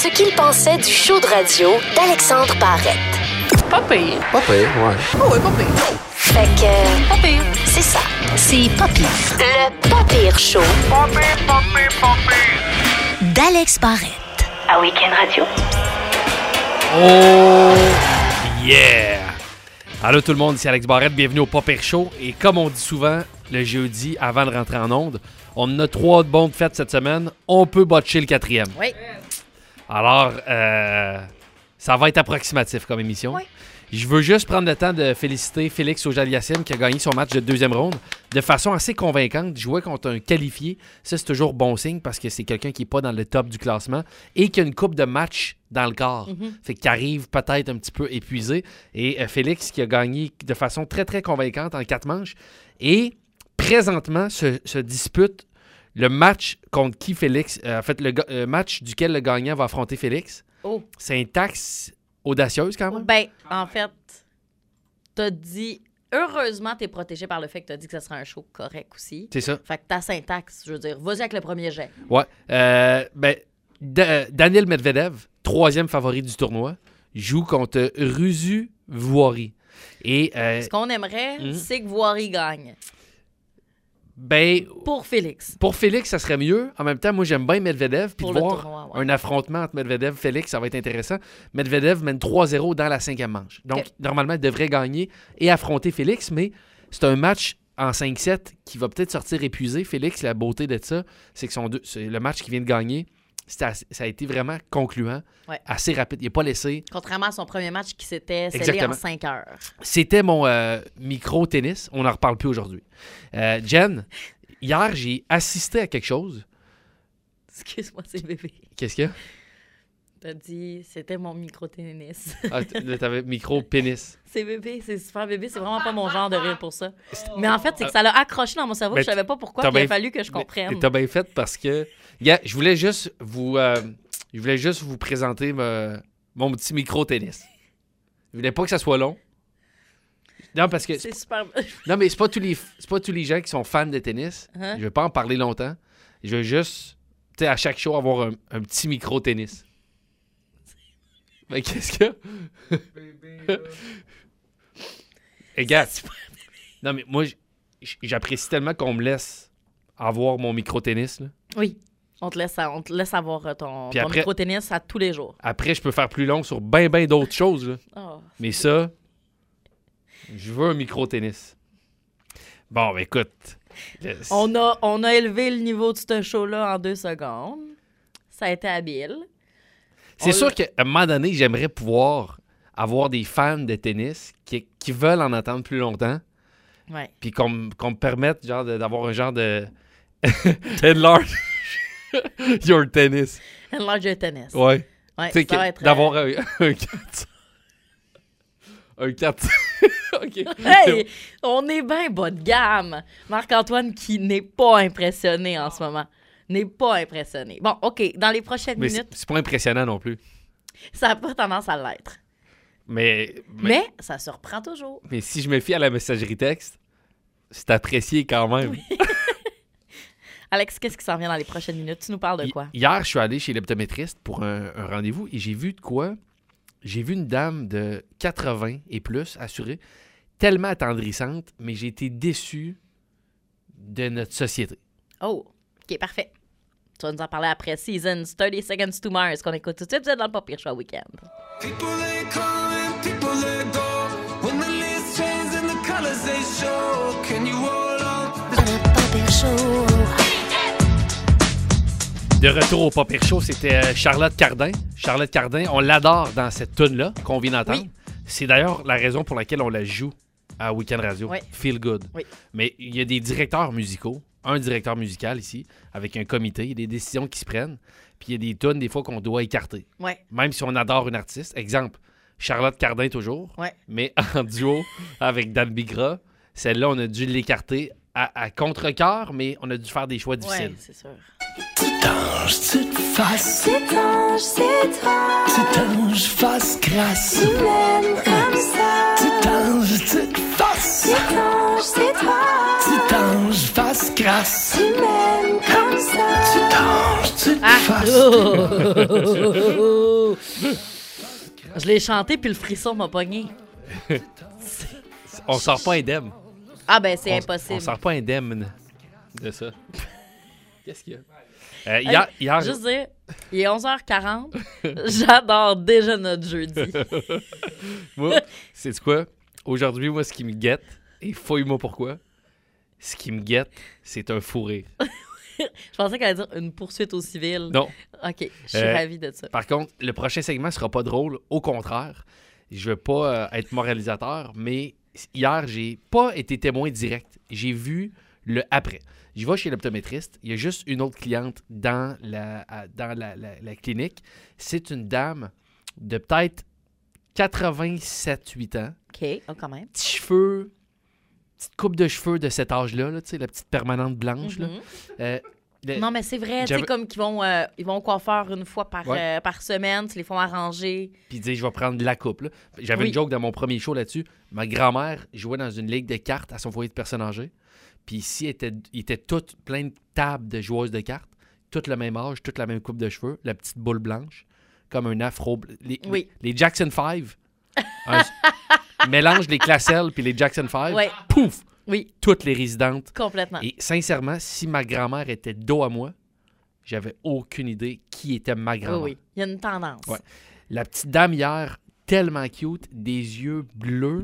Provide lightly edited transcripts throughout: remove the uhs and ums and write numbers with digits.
ce qu'il pensait du show de radio d'Alexandre Barrette. Pas pire. Pas pire, ouais. Oh, ouais, pas pire. Fait que... Pas pire. C'est ça. C'est pas pire. Le pas pire show. Pas pire, pas pire, pas pire. D'Alex Barrette. À Week-end Radio. Oh yeah! Allô tout le monde, ici Alex Barrette, bienvenue au Pas Pire Show. Et comme on dit souvent, le jeudi, avant de rentrer en onde, on a 3 bons de fête cette semaine, on peut botcher le 4e. Oui. Alors, ça va être approximatif comme émission. Oui. Je veux juste prendre le temps de féliciter Félix Auger-Aliassime qui a gagné son match de deuxième ronde de façon assez convaincante. Jouer contre un qualifié, ça c'est toujours bon signe parce que c'est quelqu'un qui n'est pas dans le top du classement et qui a une coupe de matchs dans le corps. Fait qu'il arrive peut-être un petit peu épuisé. Et Félix qui a gagné de façon très très convaincante en 4 manches. Et présentement se dispute le match contre qui Félix... en fait, le match duquel le gagnant va affronter Félix. Oh. Syntaxe audacieuse quand même. Ben, en fait, t'as dit... Heureusement, t'es protégé par le fait que t'as dit que ça serait un show correct aussi. C'est ça. Fait que ta syntaxe, je veux dire, vas-y avec le premier jet. Ouais. Daniil Medvedev, 3e favori du tournoi, joue contre Rusu Voiri. Et Ce qu'on aimerait, c'est que Voiri gagne. ben, Pour Félix. pour Félix, ça serait mieux. En même temps, moi, j'aime bien Medvedev. Puis Pour de le voir tournoi, ouais. un affrontement entre Medvedev et Félix, ça va être intéressant. Medvedev mène 3-0 dans la 5e manche. Donc, OK. normalement, il devrait gagner et affronter Félix. Mais c'est un match en 5-7 qui va peut-être sortir épuisé. Félix, la beauté de ça, c'est que c'est le match qu'il vient de gagner, ça a été vraiment concluant, Ouais. assez rapide. Il n'a pas laissé. Contrairement à son premier match qui s'était scellé Exactement. en 5 heures. C'était mon micro-tennis. On n'en reparle plus aujourd'hui. Jen, hier, j'ai assisté à quelque chose. Excuse-moi, c'est bébé. Qu'est-ce qu'il y a? T'as dit, c'était mon micro-tennis. Ah, t'avais micro-pénis. C'est bébé, c'est super bébé, c'est vraiment pas mon genre de rire pour ça. Mais en fait, c'est que ça l'a accroché dans mon cerveau, Mais je savais pas pourquoi, t'as puis il a bien- fallu que je comprenne. T'as bien fait parce que... Yeah, je voulais juste vous présenter mon petit micro-tennis. Je voulais pas que ça soit long. Non, parce que... C'est super... Non, mais c'est pas tous les gens qui sont fans de tennis. Hein? Je vais pas en parler longtemps. Je veux juste, tu sais, à chaque show, avoir un petit micro-tennis. Mais qu'est-ce qu'il y a? Et gars, non, mais moi, j'apprécie tellement qu'on me laisse avoir mon micro-tennis, là. Oui, on te laisse avoir ton Puis après- micro-tennis à tous les jours. Après, je peux faire plus long sur bien d'autres choses, là. Oh. Mais ça, je veux un micro-tennis. Bon, ben écoute. On a élevé le niveau de ce show-là en 2 secondes. Ça a été habile. C'est sûr qu'à un moment donné, j'aimerais pouvoir avoir des fans de tennis qui veulent en entendre plus longtemps, Ouais. puis qu'on me permette genre d'avoir un genre de enlarge your tennis. Enlarge your tennis. Ouais. Ouais, Tu sais, ça va être... d'avoir un 4. Un 4. OK. Hey! On est bien bas de gamme. Marc-Antoine qui n'est pas impressionné en ce moment. N'est pas impressionné. Bon, OK. Dans les prochaines Mais minutes, c'est pas impressionnant non plus. ça n'a pas tendance à l'être. Mais ça surprend toujours. si je me fie à la messagerie texte, c'est apprécié quand même. Alex, qu'est-ce qui s'en vient dans les prochaines minutes? Tu nous parles de quoi? Hier, je suis allé chez l'optométriste pour un rendez-vous et j'ai vu de quoi? J'ai vu une dame de 80 et plus, assurée, tellement attendrissante, mais j'ai été déçu de notre société. Oh, OK, parfait. Tu vas nous en parler après Seasons, 30 Seconds to Mars, qu'on écoute tout de suite. Vous êtes dans le Pas Pire Show Week-end. People they come and people they go. When the leaves change and the colors they show. Can you hold on? Le pas pire show. De retour au Pas Pire Show, c'était Charlotte Cardin. Charlotte Cardin, on l'adore dans cette tune-là qu'on vient d'entendre. Oui. C'est d'ailleurs la raison pour laquelle on la joue à Week-end Radio. Oui. Feel Good. Oui. Mais il y a des directeurs musicaux, un directeur musical ici, avec un comité, il y a des décisions qui se prennent, puis il y a des tunes des fois qu'on doit écarter. Ouais, Même si on adore une artiste. Exemple, Charlotte Cardin toujours, ouais. mais en duo avec Dan Bigra. Celle-là, on a dû l'écarter à contre-cœur, mais on a dû faire des choix difficiles. Ouais, c'est sûr. Petit ange, petite face. Cet ange, Petit ange, face grasse. tu m'aimes comme ça. Petit ange, petite face. Cet ange, c'est toi. Petit ange, face grasse. Tu m'aimes comme ça. Petit ange, petite face. Je l'ai chanté, puis le frisson m'a pogné. On sort pas indemne. Ah ben, c'est On impossible. sort pas indemne de ça. Qu'est-ce qu'il y a? Hier, Juste dire, il est 11h40. J'adore déjà notre jeudi. moi, c'est quoi? Aujourd'hui, moi, ce qui me guette, et fouille-moi pourquoi, ce qui me guette, c'est un fou rire. Je pensais qu'elle allait dire une poursuite au civil. Non. OK, je suis ravie de ça. Par contre, le prochain segment sera pas drôle. Au contraire, je veux pas être moralisateur, mais hier, j'ai pas été témoin direct. J'ai vu le après. Je vais chez l'optométriste. Il y a juste une autre cliente dans la clinique. C'est une dame de peut-être 87-8 ans. OK, oh, quand même. Petits cheveux, petite coupe de cheveux de cet âge-là, là, tu sais, la petite permanente blanche. Là. Non, mais c'est vrai, tu sais, comme qu'ils vont, ils vont au coiffeur une fois par semaine, tu les font arranger. Puis dire, je vais prendre la coupe. Là. J'avais une joke dans mon premier show là-dessus. Ma grand-mère jouait dans une ligue de cartes à son foyer de personnes âgées. Puis ici, il était toutes plein de tables de joueuses de cartes, toutes le même âge, toutes la même coupe de cheveux, la petite boule blanche, comme un afro. Les Jackson 5. Mélange les Classel puis les Jackson 5. Ouais. Pouf! Oui. Toutes les résidentes. Complètement. Et sincèrement, si ma grand-mère était dos à moi, j'avais aucune idée qui était ma grand-mère. Oui. Il y a une tendance. Ouais. La petite dame hier, tellement cute, des yeux bleus,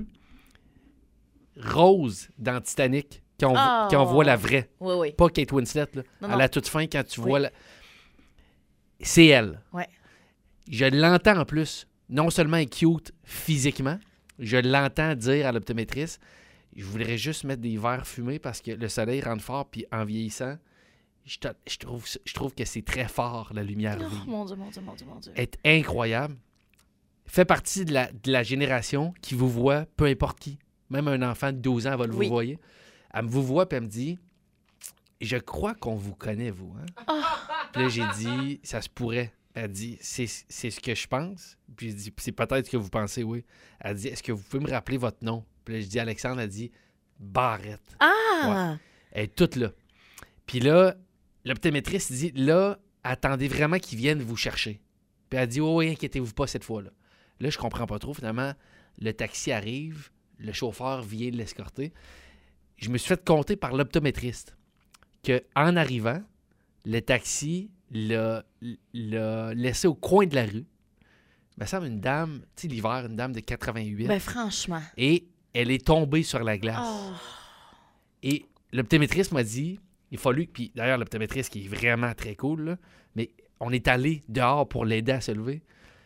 roses dans Titanic, quand on voit la vraie. Oui, oui. Pas Kate Winslet, là. Non, À non. la toute fin, quand tu vois la... C'est elle. Ouais. Je l'entends en plus. Non seulement elle est cute physiquement, je l'entends dire à l'optométriste, je voudrais juste mettre des verres fumés parce que le soleil rentre fort, puis en vieillissant, je trouve que c'est très fort, la lumière vive. Oh, mon Dieu, mon Dieu, mon Dieu, mon Dieu. Elle est incroyable. Fait partie de la génération qui vous voit, peu importe qui. Même un enfant de 12 ans, elle va le vous voyer. Elle me vous voit, puis elle me dit, je crois qu'on vous connaît, vous. Hein? Puis là, j'ai dit, ça se pourrait. Elle dit, c'est ce que je pense. Puis je dis, c'est peut-être ce que vous pensez, oui. Elle dit, est-ce que vous pouvez me rappeler votre nom? Puis là, je dis, Alexandre, elle dit, Barrette. Ah! Ouais. Elle est toute là. Puis là, l'optométriste dit, là, attendez vraiment qu'ils viennent vous chercher. Puis elle dit, oh, oui, inquiétez-vous pas cette fois-là. Là, je comprends pas trop. Finalement, le taxi arrive, le chauffeur vient l'escorter. Je me suis fait compter par l'optométriste qu'en arrivant, le taxi l'a laissé au coin de la rue. Il me semble une dame, tu sais, l'hiver, une dame de 88. Ben, franchement. Et elle est tombée sur la glace. Oh. Et l'optométriste m'a dit, il fallu, puis d'ailleurs, l'optométriste qui est vraiment très cool, là, mais on est allé dehors pour l'aider à se lever.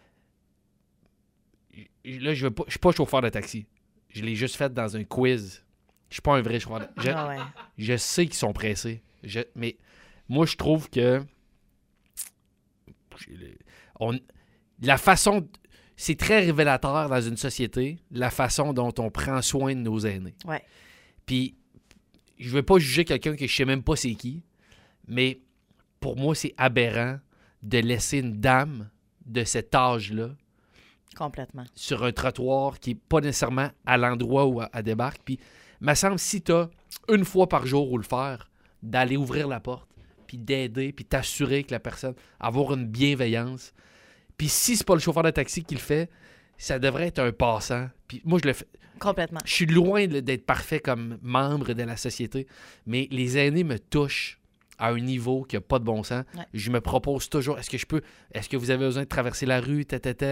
Là, je suis pas chauffeur de taxi. Je l'ai juste fait dans un quiz. Je suis pas un vrai chauffeur. Je sais qu'ils sont pressés. Mais moi, je trouve que la façon... C'est très révélateur dans une société, la façon dont on prend soin de nos aînés. Ouais. Puis, je veux pas juger quelqu'un que je sais même pas c'est qui, mais pour moi, c'est aberrant de laisser une dame de cet âge-là Complètement. sur un trottoir qui n'est pas nécessairement à l'endroit où elle débarque. Puis, il me semble, si tu as une fois par jour où le faire, d'aller ouvrir la porte, puis d'aider, puis t'assurer que la personne, avoir une bienveillance. Puis si c'est pas le chauffeur de taxi qui le fait, ça devrait être un passant. Puis moi, je le fais. Complètement. Je suis loin d'être parfait comme membre de la société, mais les aînés me touchent à un niveau qui n'a pas de bon sens. Ouais. Je me propose toujours, est-ce que vous avez besoin de traverser la rue?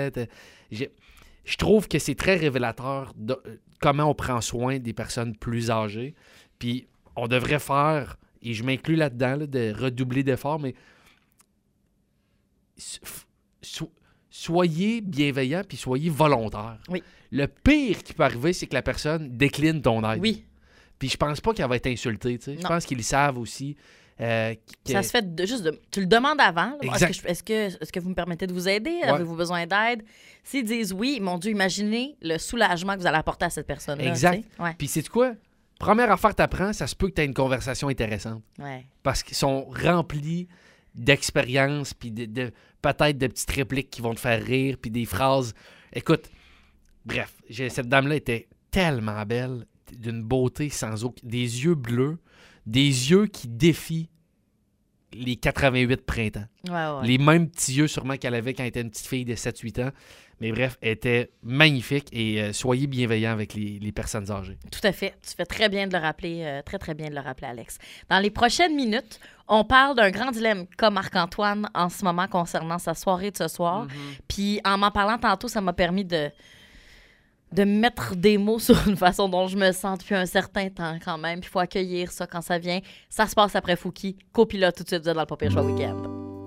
Je trouve que c'est très révélateur de comment on prend soin des personnes plus âgées. Puis on devrait faire, et je m'inclus là-dedans, là, de redoubler d'efforts, mais soyez bienveillants puis soyez volontaires. Oui. Le pire qui peut arriver, c'est que la personne décline ton aide. Oui. Puis je pense pas qu'elle va être insultée. Tu sais. Je pense qu'ils le savent aussi. Ça se fait tu le demandes avant. Là. Exact. Est-ce que vous me permettez de vous aider? Avez-vous besoin d'aide? S'ils disent oui, mon Dieu, imaginez le soulagement que vous allez apporter à cette personne-là. Exact. Ouais. Puis c'est quoi? Première affaire que t'apprends, ça se peut que tu aies une conversation intéressante. Ouais. Parce qu'ils sont remplis d'expérience, puis peut-être de petites répliques qui vont te faire rire, puis des phrases. Écoute, bref, cette dame-là était tellement belle, d'une beauté sans aucun... Des yeux bleus, des yeux qui défient les 88 printemps. Ouais. Les mêmes petits yeux sûrement qu'elle avait quand elle était une petite fille de 7-8 ans. Mais bref, elle était magnifique et soyez bienveillants avec les personnes âgées. Tout à fait. Tu fais très bien de le rappeler, très, très bien de le rappeler, Alex. Dans les prochaines minutes, on parle d'un grand dilemme qu'a Marc-Antoine en ce moment concernant sa soirée de ce soir. Puis en m'en parlant tantôt, ça m'a permis de mettre des mots sur une façon dont je me sens depuis un certain temps quand même. Puis il faut accueillir ça quand ça vient. Ça se passe après Fouki. Copilote tout de suite, vous êtes dans le Pas Pire Choix Week-end.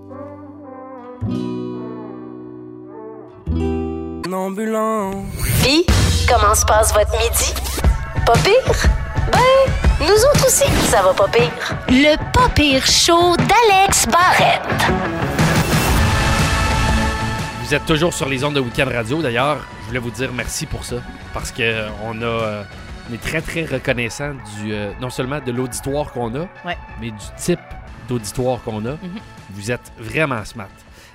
Ambulant. Puis, comment se passe votre midi? Pas pire? Ben, nous autres aussi, ça va pas pire. Le Pas Pire Show d'Alex Barrette. Vous êtes toujours sur les ondes de Week-end Radio. D'ailleurs, je voulais vous dire merci pour ça. Parce que on est très, très reconnaissant non seulement de l'auditoire qu'on a, mais du type d'auditoire qu'on a. Vous êtes vraiment smart.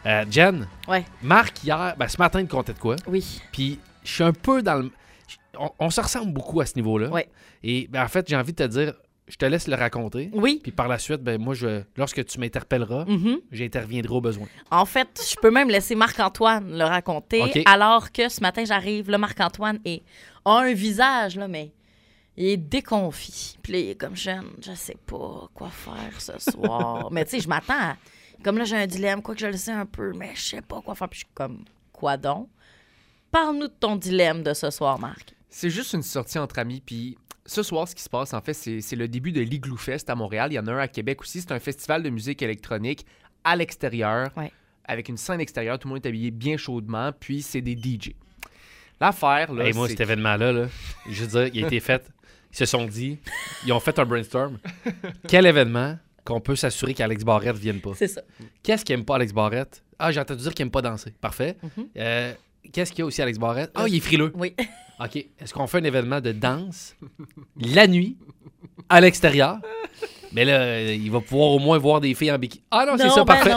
Jen, Marc, hier, ce matin, il comptait de quoi? Oui. Puis, je suis un peu dans le... On se ressemble beaucoup à ce niveau-là. Oui. Et en fait, j'ai envie de te dire, je te laisse le raconter. Oui. Puis par la suite, moi, lorsque tu m'interpelleras, j'interviendrai au besoin. En fait, je peux même laisser Marc-Antoine le raconter, alors que ce matin, j'arrive, là, Marc-Antoine a un visage, là, mais il est déconfit. Puis là, il est comme jeune, je sais pas quoi faire ce soir. Mais tu sais, je m'attends à... Comme là, j'ai un dilemme, quoique je le sais un peu, mais je sais pas quoi faire. Puis je suis comme, quoi donc? Parle-nous de ton dilemme de ce soir, Marc. C'est juste une sortie entre amis, puis ce soir, ce qui se passe, en fait, c'est le début de l'Igloo Fest à Montréal. Il y en a un à Québec aussi. C'est un festival de musique électronique à l'extérieur, avec une scène extérieure. Tout le monde est habillé bien chaudement, puis c'est des DJ. L'affaire, là, moi, cet événement-là, là, je veux dire, il a été fait. Ils se sont dit, ils ont fait un brainstorm. Quel événement qu'on peut s'assurer qu'Alex Barrette ne vienne pas? C'est ça. Qu'est-ce qu'il n'aime pas, Alex Barrette? Ah, j'ai entendu dire qu'il n'aime pas danser. Parfait. Qu'est-ce qu'il y a aussi, Alex Barrette? Ah, il est frileux. Oui. OK. Est-ce qu'on fait un événement de danse la nuit, à l'extérieur? Mais là, il va pouvoir au moins voir des filles en bikini. Ah non, c'est ça, parfait.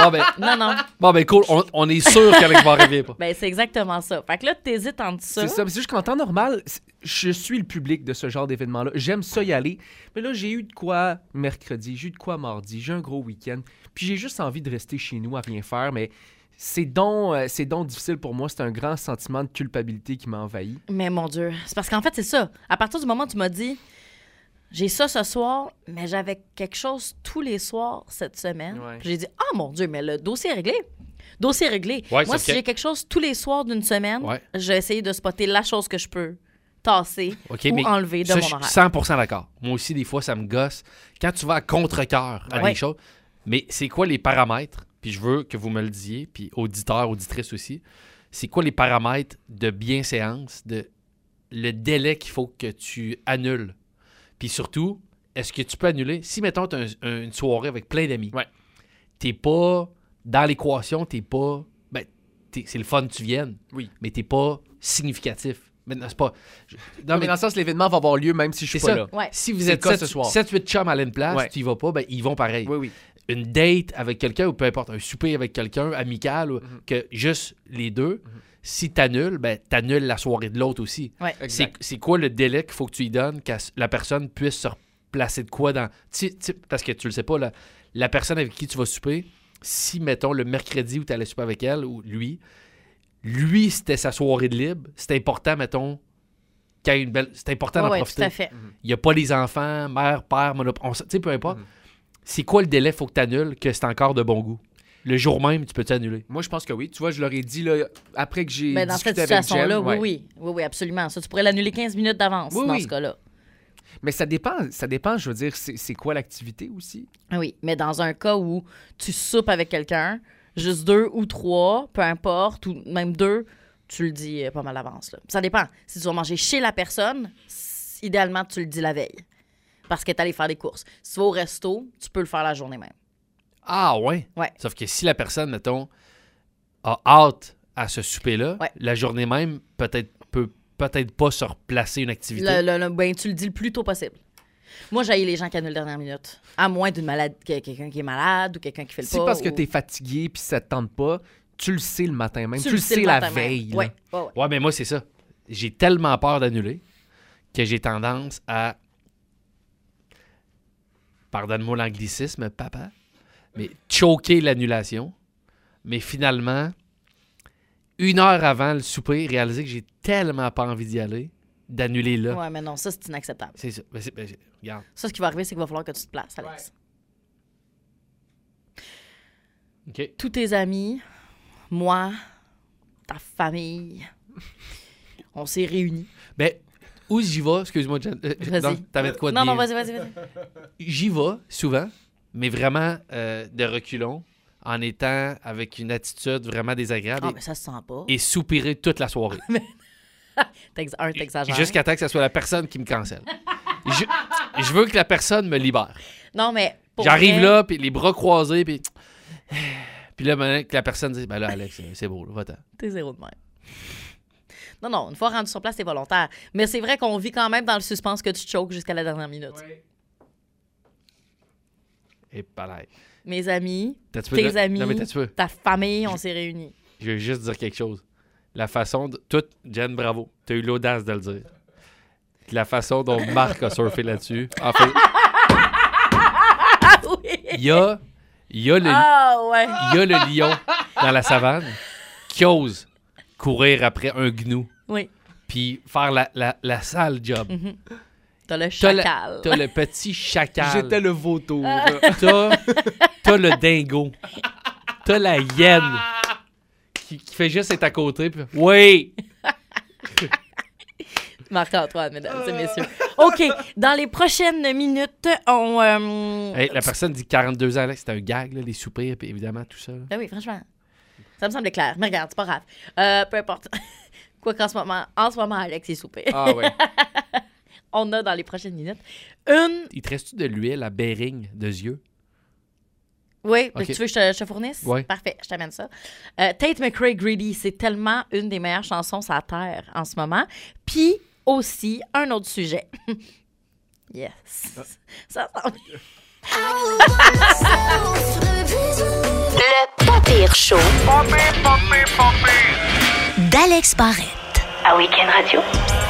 Non. Bon, cool. On est sûr qu'Alex Barrette vient pas. C'est exactement ça. Fait que là, t'hésites entre ça. C'est ça. C'est juste qu'en temps normal, je suis le public de ce genre d'événement-là. J'aime ça y aller. Mais là, j'ai eu de quoi mercredi, j'ai eu de quoi mardi, j'ai un gros week-end. Puis j'ai juste envie de rester chez nous à rien faire, mais... C'est donc difficile pour moi. C'est un grand sentiment de culpabilité qui m'a envahi. Mais mon Dieu, c'est parce qu'en fait, c'est ça. À partir du moment où tu m'as dit, j'ai ça ce soir, mais j'avais quelque chose tous les soirs cette semaine. J'ai dit, ah mon Dieu, mais le dossier est réglé. Dossier réglé. Moi, si j'ai quelque chose tous les soirs d'une semaine, j'ai essayé de spotter la chose que je peux tasser ou enlever de mon horaire. Je suis 100% d'accord. Moi aussi, des fois, ça me gosse. Quand tu vas à contre-cœur à des choses, mais c'est quoi les paramètres? Puis je veux que vous me le disiez, puis auditeurs, auditrices aussi, c'est quoi les paramètres de bienséance, de le délai qu'il faut que tu annules? Puis surtout, est-ce que tu peux annuler? Si, mettons, tu as une soirée avec plein d'amis, t'es pas dans l'équation, t'es pas... c'est le fun que tu viennes, mais t'es pas significatif. Mais non, c'est pas... mais dans le sens, l'événement va avoir lieu même si je suis pas là. Si vous êtes 7-8 chums à une place, tu y vas pas, ils vont pareil. Oui. Une date avec quelqu'un ou peu importe, un souper avec quelqu'un, amical, que juste les deux, si t'annules, t'annules la soirée de l'autre aussi. C'est quoi le délai qu'il faut que tu y donnes que la personne puisse se replacer de quoi dans... Parce que tu le sais pas, la personne avec qui tu vas souper, si, mettons, le mercredi où tu allais souper avec elle ou lui, c'était sa soirée de libre, c'est important, mettons, qu'il y ait une belle... C'est important d'en profiter. Tout à fait. Il n'y a pas les enfants, mère, père, tu sais, peu importe. C'est quoi le délai faut que tu annules que c'est encore de bon goût? Le jour même, tu peux t'annuler? Moi, je pense que oui. Tu vois, je leur ai dit, là, après que j'ai dans cette discuté avec situation-là, Jen, oui, absolument. Ça, tu pourrais l'annuler 15 minutes d'avance dans ce cas-là. Mais ça dépend, je veux dire, c'est quoi l'activité aussi? Oui, mais dans un cas où tu soupes avec quelqu'un, juste 2 ou 3, peu importe, ou même 2, tu le dis pas mal d'avance. Là. Ça dépend. Si tu vas manger chez la personne, idéalement, tu le dis la veille. Parce que tu allé faire des courses. Si tu vas au resto, tu peux le faire la journée même. Ah ouais? Sauf que si la personne, mettons, a hâte à ce souper-là, la journée même, peut peut-être pas se replacer une activité. Tu le dis le plus tôt possible. Moi, j'haïs les gens qui annulent dernière minute. À moins d'une malade, quelqu'un qui est malade ou quelqu'un qui fait le pas. C'est parce que t'es fatigué puis ça te tente pas, tu le sais le matin même. Tu le sais la veille. Ouais, mais moi, c'est ça. J'ai tellement peur d'annuler que j'ai tendance à... Pardonne-moi l'anglicisme, papa. mais choquer l'annulation. Mais finalement, 1 heure avant le souper, réaliser que j'ai tellement pas envie d'y aller, d'annuler là. Ouais, mais non, ça, c'est inacceptable. C'est ça. Regarde. Ça, ce qui va arriver, c'est qu'il va falloir que tu te places, Alex. OK. Tous tes amis, moi, ta famille, on s'est réunis. Ben, où j'y vais, excuse-moi, Jen. Vas-y. Non, t'avais de quoi de Non, bien? non, vas-y. J'y vais souvent, mais vraiment de reculons, en étant avec une attitude vraiment désagréable Ah, mais ça se sent pas. et soupirer toute la soirée. T'exagères. Jusqu'à temps que ce soit la personne qui me cancelle. Je veux que la personne me libère. Non, mais. pour J'arrive vrai, là, puis les bras croisés, puis. Puis là, maintenant que la personne dit, ben là, Alex, c'est beau, là, va-t'en. T'es zéro de même. Non, une fois rendu sur place, c'est volontaire. Mais c'est vrai qu'on vit quand même dans le suspense que tu choques jusqu'à la dernière minute. Et pareil. Mes amis, T'as-tu peu tes de- amis, Non, mais t'as-tu peu. ta famille, on s'est réunis. Je veux juste dire quelque chose. La façon de. Jen, bravo. T'as eu l'audace de le dire. La façon dont Marc a surfé là-dessus. En fait, Ah oui! il y a le Ouais. il y a le lion dans la savane qui ose courir après un gnou Oui. puis faire la sale job. T'as le T'as chacal. T'as le petit chacal. J'étais le vautour. T'as le dingo. T'as la hyène qui fait juste être à côté. Puis, oui! Marc-Antoine, mesdames et messieurs. OK, dans les prochaines minutes, on... Hey, la personne dit 42 ans, Alex, c'est un gag, là, les soupirs, puis évidemment, tout ça. là. Ben oui, franchement, ça me semblait clair. Mais regarde, c'est pas grave. Peu importe. Quoi qu'en ce moment, Alex est soupé. Ah ouais. On a dans les prochaines minutes une... Il te reste-tu de l'huile à Bering de yeux? Oui, OK. tu veux que je te fournisse? Ouais. Parfait, je t'amène ça. Tate McRae Greedy, c'est tellement une des meilleures chansons sur la Terre en ce moment. Puis aussi, un autre sujet. Yes. Ça sent bien. Le pas pire show d'Alex Barrette. À Week-end Radio.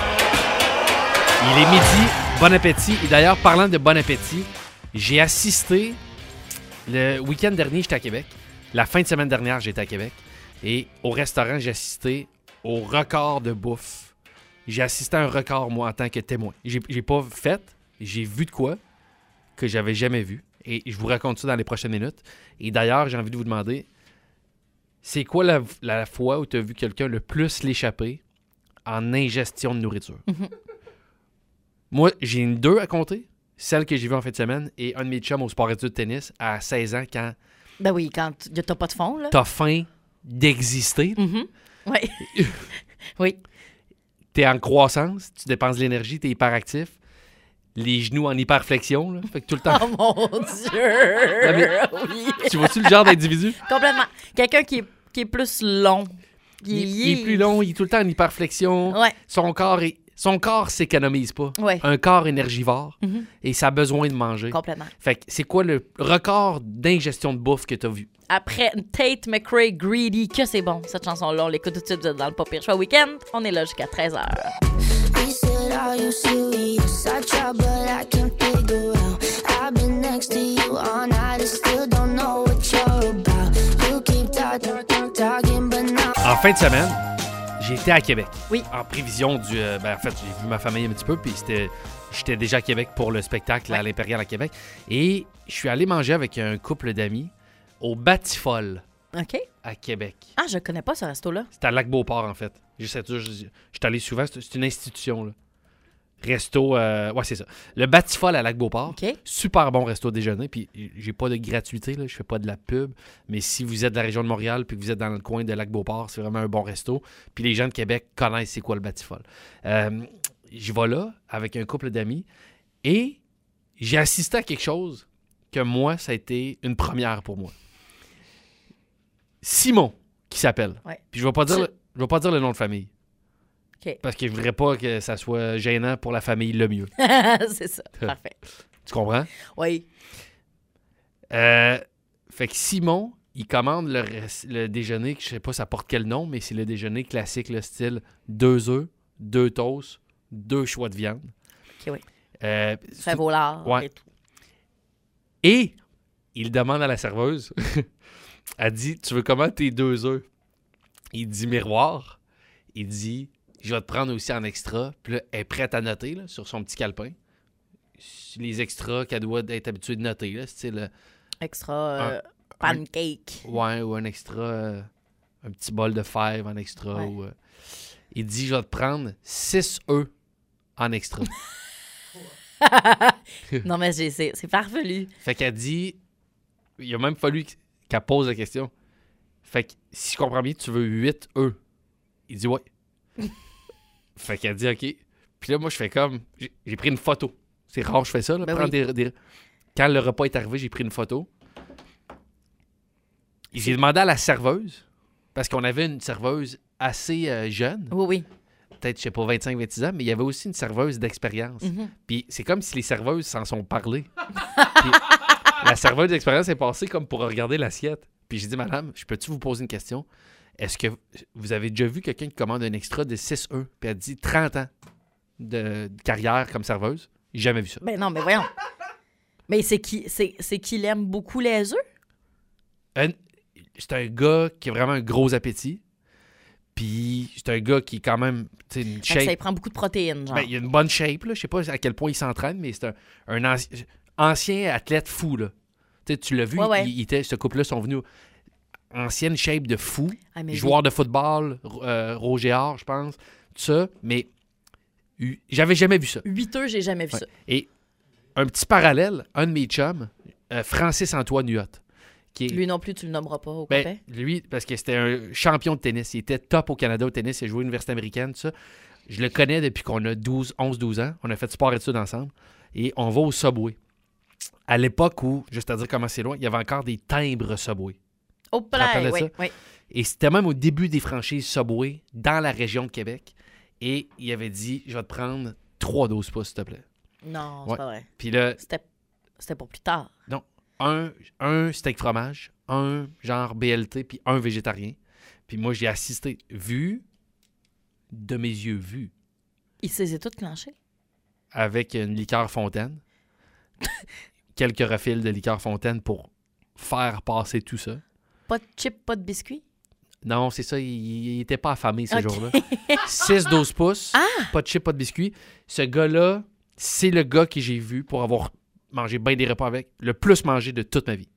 Il est midi, bon appétit. Et d'ailleurs, parlant de bon appétit, j'ai assisté, le week-end dernier, j'étais à Québec. La fin de semaine dernière, j'étais à Québec. Et au restaurant, j'ai assisté au record de bouffe. J'ai assisté à un record, moi, en tant que témoin. J'ai pas fait, j'ai vu de quoi que j'avais jamais vu. Et je vous raconte ça dans les prochaines minutes. Et d'ailleurs, j'ai envie de vous demander, c'est quoi la fois où tu as vu quelqu'un le plus l'échapper en ingestion de nourriture? Moi, j'ai une 2 à compter. Celle que j'ai vue en fin de semaine et un de mes chums au sport-études de tennis à 16 ans quand Ben oui, quand t'as pas de fond, là. t'as faim d'exister. Oui. Oui. T'es en croissance, tu dépenses de l'énergie, t'es hyperactif. Les genoux en hyperflexion, là. Fait que tout le temps... Oh mon Dieu! Oui. Tu vois-tu le genre d'individu? Complètement. Quelqu'un qui est plus long. Il est plus long, il est tout le temps en hyperflexion. Ouais. Son corps s'économise pas. Ouais. Un corps énergivore et ça a besoin de manger. Complètement. Fait que c'est quoi le record d'ingestion de bouffe que t'as vu? Après Tate McRae Greedy, que c'est bon, cette chanson-là. On l'écoute tout de suite dans le Pas Pire Choix Week-end. On est là jusqu'à 13h. He said, "Are you serious? I try, but I can't figure out. I've been next to you all night, I still don't know what you're about. You keep talking, but now." En fin de semaine, j'étais à Québec. Oui. En prévision du... en fait, j'ai vu ma famille un petit peu, puis j'étais déjà à Québec pour le spectacle à l'Impérial à Québec. Et je suis allé manger avec un couple d'amis au Batifol OK. à Québec. Ah, je connais pas ce resto-là. C'est à Lac-Beauport, en fait. Je suis allé souvent, c'est une institution, là. Resto, ouais, c'est ça. Le Batifol à Lac-Beauport. OK. Super bon resto déjeuner. Puis j'ai pas de gratuité, là, je fais pas de la pub. Mais si vous êtes de la région de Montréal puis que vous êtes dans le coin de Lac-Beauport, c'est vraiment un bon resto. Puis les gens de Québec connaissent c'est quoi le Batifol. Je vais là avec un couple d'amis et j'ai assisté à quelque chose que moi, ça a été une première pour moi. Simon, qui s'appelle. Ouais. Puis je vais pas dire le nom de famille. OK. Parce que je voudrais pas que ça soit gênant pour la famille le mieux. C'est ça. Parfait. Tu comprends? Oui. Fait que Simon, il commande le déjeuner, que je sais pas ça porte quel nom, mais c'est le déjeuner classique, le style 2 œufs, 2 toasts, 2 choix de viande. OK, oui. Euh, Très volard Ouais. et tout. Et il demande à la serveuse, elle dit, tu veux comment tes 2 œufs? Il dit miroir. Il dit, je vais te prendre aussi en extra. Puis là, elle est prête à noter là, sur son petit calepin. Les extras qu'elle doit être habituée de noter. Là, style, Extra pancake. ouais, ou un extra, un petit bol de fèves en extra. Ouais. Ou, il dit, je vais te prendre 6 œufs en extra. Non, mais c'est farfelu. Fait qu'elle dit, il a même fallu qu'elle pose la question. Fait que, si je comprends bien, tu veux 8 œufs. Il dit, ouais. Fait qu'elle dit, OK. Puis là, moi, je fais comme, j'ai pris une photo. C'est rare, je fais ça, là, Ben prendre oui. Quand le repas est arrivé, j'ai pris une photo. J'ai demandé à la serveuse, parce qu'on avait une serveuse assez jeune, Oui, oui. peut-être, je sais pas, 25-26 ans, mais il y avait aussi une serveuse d'expérience. Mhm. Puis c'est comme si les serveuses s'en sont parlé. Puis la serveuse d'expérience est passée comme pour regarder l'assiette. Puis j'ai dit, madame, je peux-tu vous poser une question? Est-ce que vous avez déjà vu quelqu'un qui commande un extra de 6 œufs? Puis elle dit 30 ans de carrière comme serveuse. J'ai jamais vu ça. Ben non, mais voyons. Mais c'est qu'il aime beaucoup les œufs? C'est un gars qui a vraiment un gros appétit. Puis c'est un gars qui est quand même, tu sais, une Fait que shape. ça y prend beaucoup de protéines, genre. Ben, il a une bonne shape, là. Je sais pas à quel point il s'entraîne, mais c'est un ancien athlète fou, là. Tu l'as vu, Ouais. ce couple-là sont venus. Ancienne shape de fou. Ah, mais Joueur de football, Roger Hart, je pense. Tout ça, mais j'avais jamais vu ça. 8 œufs, j'ai jamais vu Ouais. ça. Et un petit parallèle, un de mes chums, Francis-Antoine Huot, qui est... Lui non plus, tu le nommeras pas au Ben, complet. lui, parce que c'était un champion de tennis. Il était top au Canada au tennis. Il a joué à l'université américaine, tout ça. Je le connais depuis qu'on a 11-12 ans. On a fait sport et études ensemble. Et on va au Subway. À l'époque où, juste à dire comment c'est loin, il y avait encore des timbres Subway. Au te rappelles de oui, ça? oui. Et c'était même au début des franchises Subway dans la région de Québec. Et il avait dit, je vais te prendre 3 12 pouces, s'il te plaît. Non, c'est Ouais. pas vrai. Puis là, C'était pour plus tard. non, un steak fromage, un genre BLT, puis un végétarien. Puis moi, j'ai assisté, vu, de mes yeux vus, Il s'est tout clenché. avec une liqueur fontaine. Quelques refils de liqueur fontaine pour faire passer tout ça. Pas de chips, pas de biscuits. Non, c'est ça, il était pas affamé ce Ok. jour-là. 6-12 pouces, pas de chips, pas de biscuits. Ce gars-là, c'est le gars que j'ai vu pour avoir mangé bien des repas avec, le plus mangé de toute ma vie.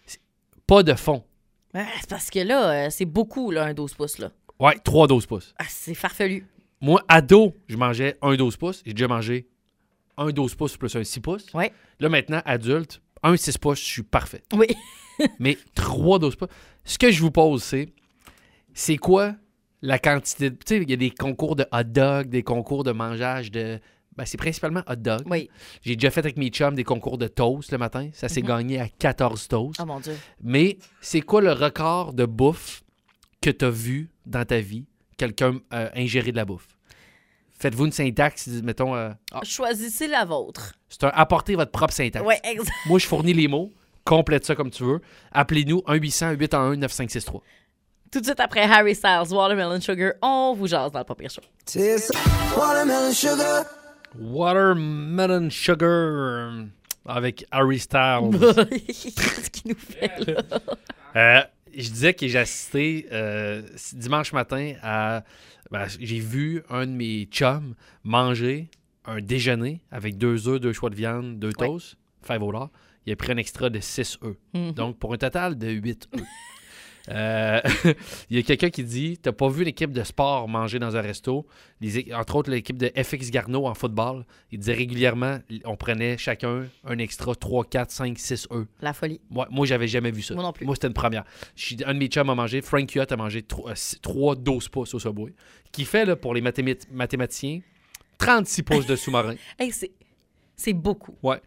Pas de fond. Ouais, c'est parce que là, c'est beaucoup, là, un 12 pouces, là. Ouais, 3 12 pouces. Ah, c'est farfelu. Moi, ado, je mangeais un 12 pouces. J'ai déjà mangé un 12 pouces plus un 6 pouces. Ouais. Là, maintenant, adulte, un 6 pouces, je suis parfait. Oui. Mais 3 12 pouces. Ce que je vous pose, c'est quoi la quantité... Tu sais, il y a des concours de hot dog, des concours de mangeage de... Ben, c'est principalement hot dog. Oui. J'ai déjà fait avec mes chums des concours de toast le matin. Ça s'est gagné à 14 toasts. Oh mon Dieu. Mais c'est quoi le record de bouffe que tu as vu dans ta vie quelqu'un ingérer de la bouffe? Faites-vous une syntaxe, mettons... Choisissez la vôtre. c'est apportez votre propre syntaxe. Oui, exact. Moi, je fournis les mots. Complète ça comme tu veux. Appelez-nous 1-800-811-9563. Tout de suite après Harry Styles, Watermelon Sugar, on vous jase dans le Pas Pire Show. Watermelon sugar. Watermelon Sugar avec Harry Styles. Qu'est-ce qu'il nous fait, là? Je disais que j'ai assisté dimanche matin à... Ben, j'ai vu un de mes chums manger un déjeuner avec 2 œufs, 2 choix de viande, 2 toasts, $5. Il a pris un extra de 6 œufs. Mhm. Donc, pour un total de 8 œufs. Il y a quelqu'un qui dit « T'as pas vu l'équipe de sport manger dans un resto? » Entre autres, l'équipe de FX Garneau en football. Il disait régulièrement, on prenait chacun un extra 3, 4, 5, 6 œufs. La folie. Moi, j'avais jamais vu ça. Moi non plus. Moi, c'était une première. Un de mes chums a mangé, Frank Huot a mangé 3 12 pouces au Subway. Qui fait, là, pour les mathématiciens, 36 pouces de sous-marin. Hey, c'est beaucoup. Ouais.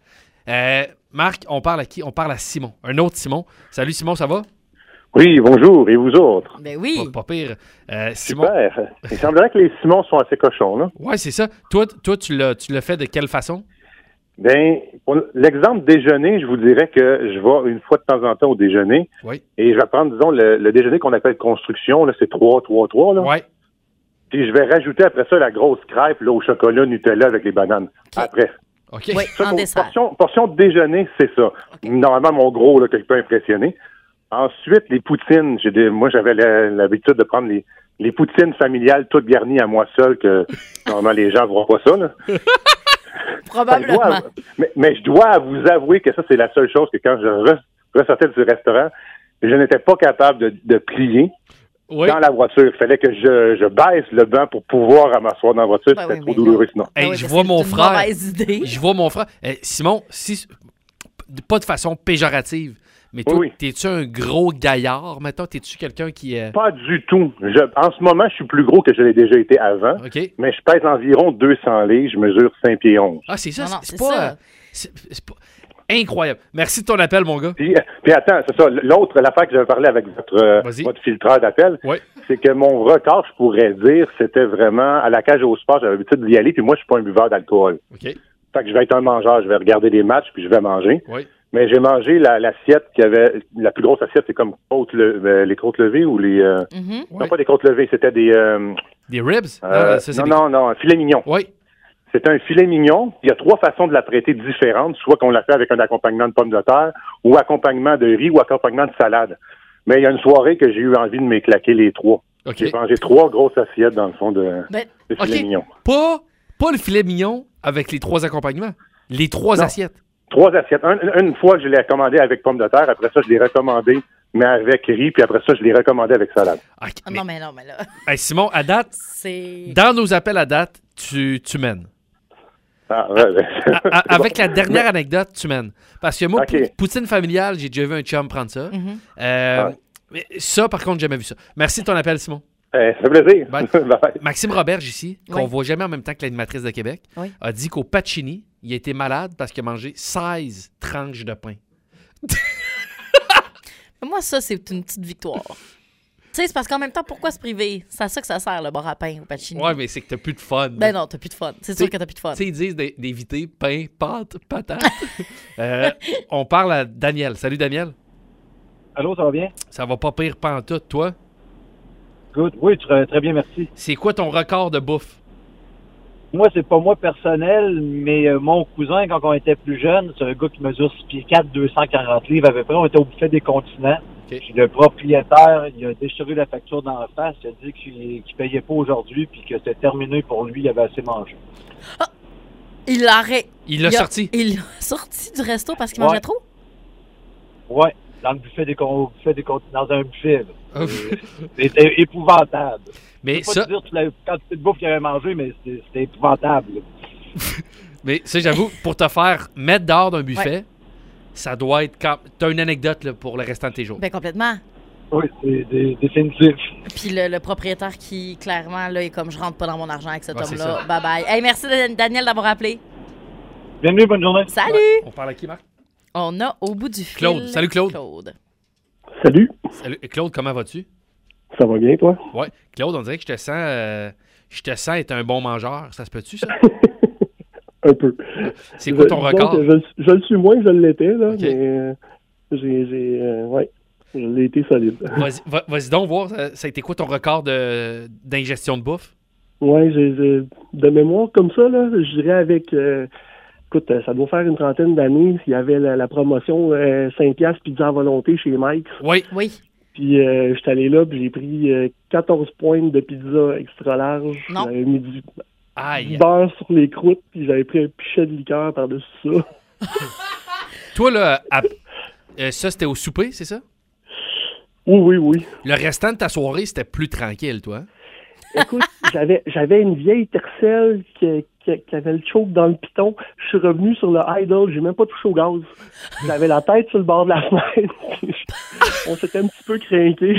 Marc, on parle à qui? On parle à Simon. Un autre Simon. Salut Simon, ça va? Oui, bonjour. Et vous autres? Ben oui. Pas pire. Simon. Super. Il semblerait que les Simons sont assez cochons, là. Ouais, c'est ça. Toi, tu l'as fait de quelle façon? Bien, pour l'exemple déjeuner, je vous dirais que je vais une fois de temps en temps au déjeuner. Oui. Et je vais prendre, disons, le déjeuner qu'on appelle construction, là, c'est 3-3-3, là. Ouais. Puis je vais rajouter après ça la grosse crêpe, là, au chocolat Nutella avec les bananes. Après. OK. Oui, Ça, en pour dessert. portion de déjeuner, c'est ça. Normalement, mon gros, là, que je peux impressionner. Ensuite, les poutines. Moi, j'avais l'habitude de prendre les poutines familiales toutes garnies à moi seul, que normalement, les gens ne voient pas ça. Là. Probablement. Mais je dois vous avouer que ça, c'est la seule chose que quand je ressortais du restaurant, je n'étais pas capable de plier Oui. dans la voiture. Il fallait que je baisse le banc pour pouvoir m'asseoir dans la voiture. Ben C'était oui, trop mais douloureux là- sinon. Hey, Ah oui, je mais vois c'est mon une frère. mauvaise idée. Je vois mon frère. Simon, pas de façon péjorative, mais toi, Oui. t'es-tu un gros gaillard, mettons? T'es-tu quelqu'un qui... Pas du tout. En ce moment, je suis plus gros que je l'ai déjà été avant, OK. mais je pèse environ 200 livres. Je mesure 5 pieds 11. Ah, c'est ça. Non, non, c'est c'est pas... ça. C'est pas... Incroyable. Merci de ton appel, mon gars. Puis attends, c'est ça. L'affaire que j'avais parlé avec Vas-y. votre filtreur d'appel, Oui. c'est que mon record, je pourrais dire, c'était vraiment à la cage au sport. J'avais l'habitude d'y aller, puis moi, je suis pas un buveur d'alcool. OK. Fait que je vais être un mangeur. Je vais regarder des matchs, puis je vais manger. Oui. Mais j'ai mangé l'assiette qui avait... La plus grosse assiette, c'est comme les côtes levées ou les... Mhm. Non, pas des côtes levées, c'était des... Des ribs? Ça, c'est non, un filet mignon. Oui. C'est un filet mignon. Il y a 3 façons de la prêter différentes, soit qu'on la fait avec un accompagnement de pommes de terre, ou accompagnement de riz, ou accompagnement de salade. Mais il y a une soirée que j'ai eu envie de m'éclaquer les 3. OK. J'ai mangé 3 grosses assiettes, dans le fond, de Ben, filet OK. mignon. Pas le filet mignon avec les 3 accompagnements. Les 3 Non. assiettes. 3 assiettes. Une fois, je l'ai commandé avec pommes de terre. Après ça, je l'ai recommandé, mais avec riz. Puis après ça, je l'ai recommandé avec salade. OK, ah, non, mais là, Hey, Simon, à date, c'est... dans nos appels à date, tu mènes. Ah, ouais, Avec la dernière anecdote, tu mènes. Parce que moi, OK. poutine familiale, j'ai déjà vu un chum prendre ça. Mhm. Ouais. Mais ça, par contre, j'ai jamais vu ça. Merci de ton appel, Simon. Ça fait plaisir. Bye. Bye. Maxime Roberge, ici, qu'on Oui. voit jamais en même temps que l'animatrice de Québec, Oui. a dit qu'au Pacini, il a été malade parce qu'il a mangé 16 tranches de pain. Moi, ça, c'est une petite victoire. Tu sais, c'est parce qu'en même temps, pourquoi se priver? C'est à ça que ça sert, le bar à pain au Pacini. Ouais, mais c'est que t'as plus de fun. Ben non, t'as plus de fun. C'est sûr que t'as plus de fun. Tu sais, ils disent d'éviter pain, pâte, patate. On parle à Daniel. Salut, Daniel. Allô, ça va bien? Ça va pas pire pantoute, toi? Good. Oui, très bien, merci. C'est quoi ton record de bouffe? Moi, c'est pas moi personnel, mais mon cousin, quand on était plus jeune, c'est un gars qui mesure 6 pieds 4, 240 livres à peu près. On était au buffet des continents. OK. Puis le propriétaire, il a déchiré la facture d'en face. Il a dit qu'il payait pas aujourd'hui puis que c'était terminé pour lui. Il avait assez mangé. Il l'aurait... Il l'a sorti. Il l'a sorti du resto parce qu'il mangeait Ouais. trop? Ouais, dans le buffet au buffet des continents, dans un buffet. là. Ouf. C'était épouvantable. Mais Je peux ça, pas te dire toute la quantité de bouffe qu'il avait mangé, mais c'était épouvantable. là. j'avoue, pour te faire mettre dehors d'un buffet, ça doit être... T'as une anecdote là, pour le restant de tes jours. Ben complètement. Oui, c'est définitif. Puis le propriétaire qui, clairement, là, est comme, je rentre pas dans mon argent avec cet Ouais, c'est homme-là. Bye-bye. Hey, merci, Daniel, d'avoir appelé. Bienvenue, bonne journée. Salut! On parle à qui, Marc? On a au bout du fil... Claude. Salut, Claude. Salut. Salut. Claude, comment vas-tu? Ça va bien, toi? Ouais. Claude, on dirait que je te sens être un bon mangeur. Ça se peut-tu, ça? Un peu. C'est quoi ton record? Je le suis moins que je l'étais, là, OK. mais je l'ai été solide. Vas-y donc voir, ça a été quoi ton record d'ingestion de bouffe? Ouais, de mémoire comme ça, là, je dirais avec... écoute, ça doit faire une trentaine d'années. Il y avait la promotion 5 piastres pizza à volonté chez Mike's. Oui. Oui. Puis j'étais allé là, puis j'ai pris 14 pointes de pizza extra large. Non. J'avais mis du Aïe. beurre sur les croûtes, puis j'avais pris un pichet de liqueur par-dessus ça. Toi, là, ça, c'était au souper, c'est ça? Oui. Le restant de ta soirée, c'était plus tranquille, toi? Écoute, j'avais une vieille tercelle qui avait le choke dans le piton. Je suis revenu sur le idle, j'ai même pas touché au gaz. J'avais la tête sur le bord de la fenêtre. On s'était un petit peu craqué.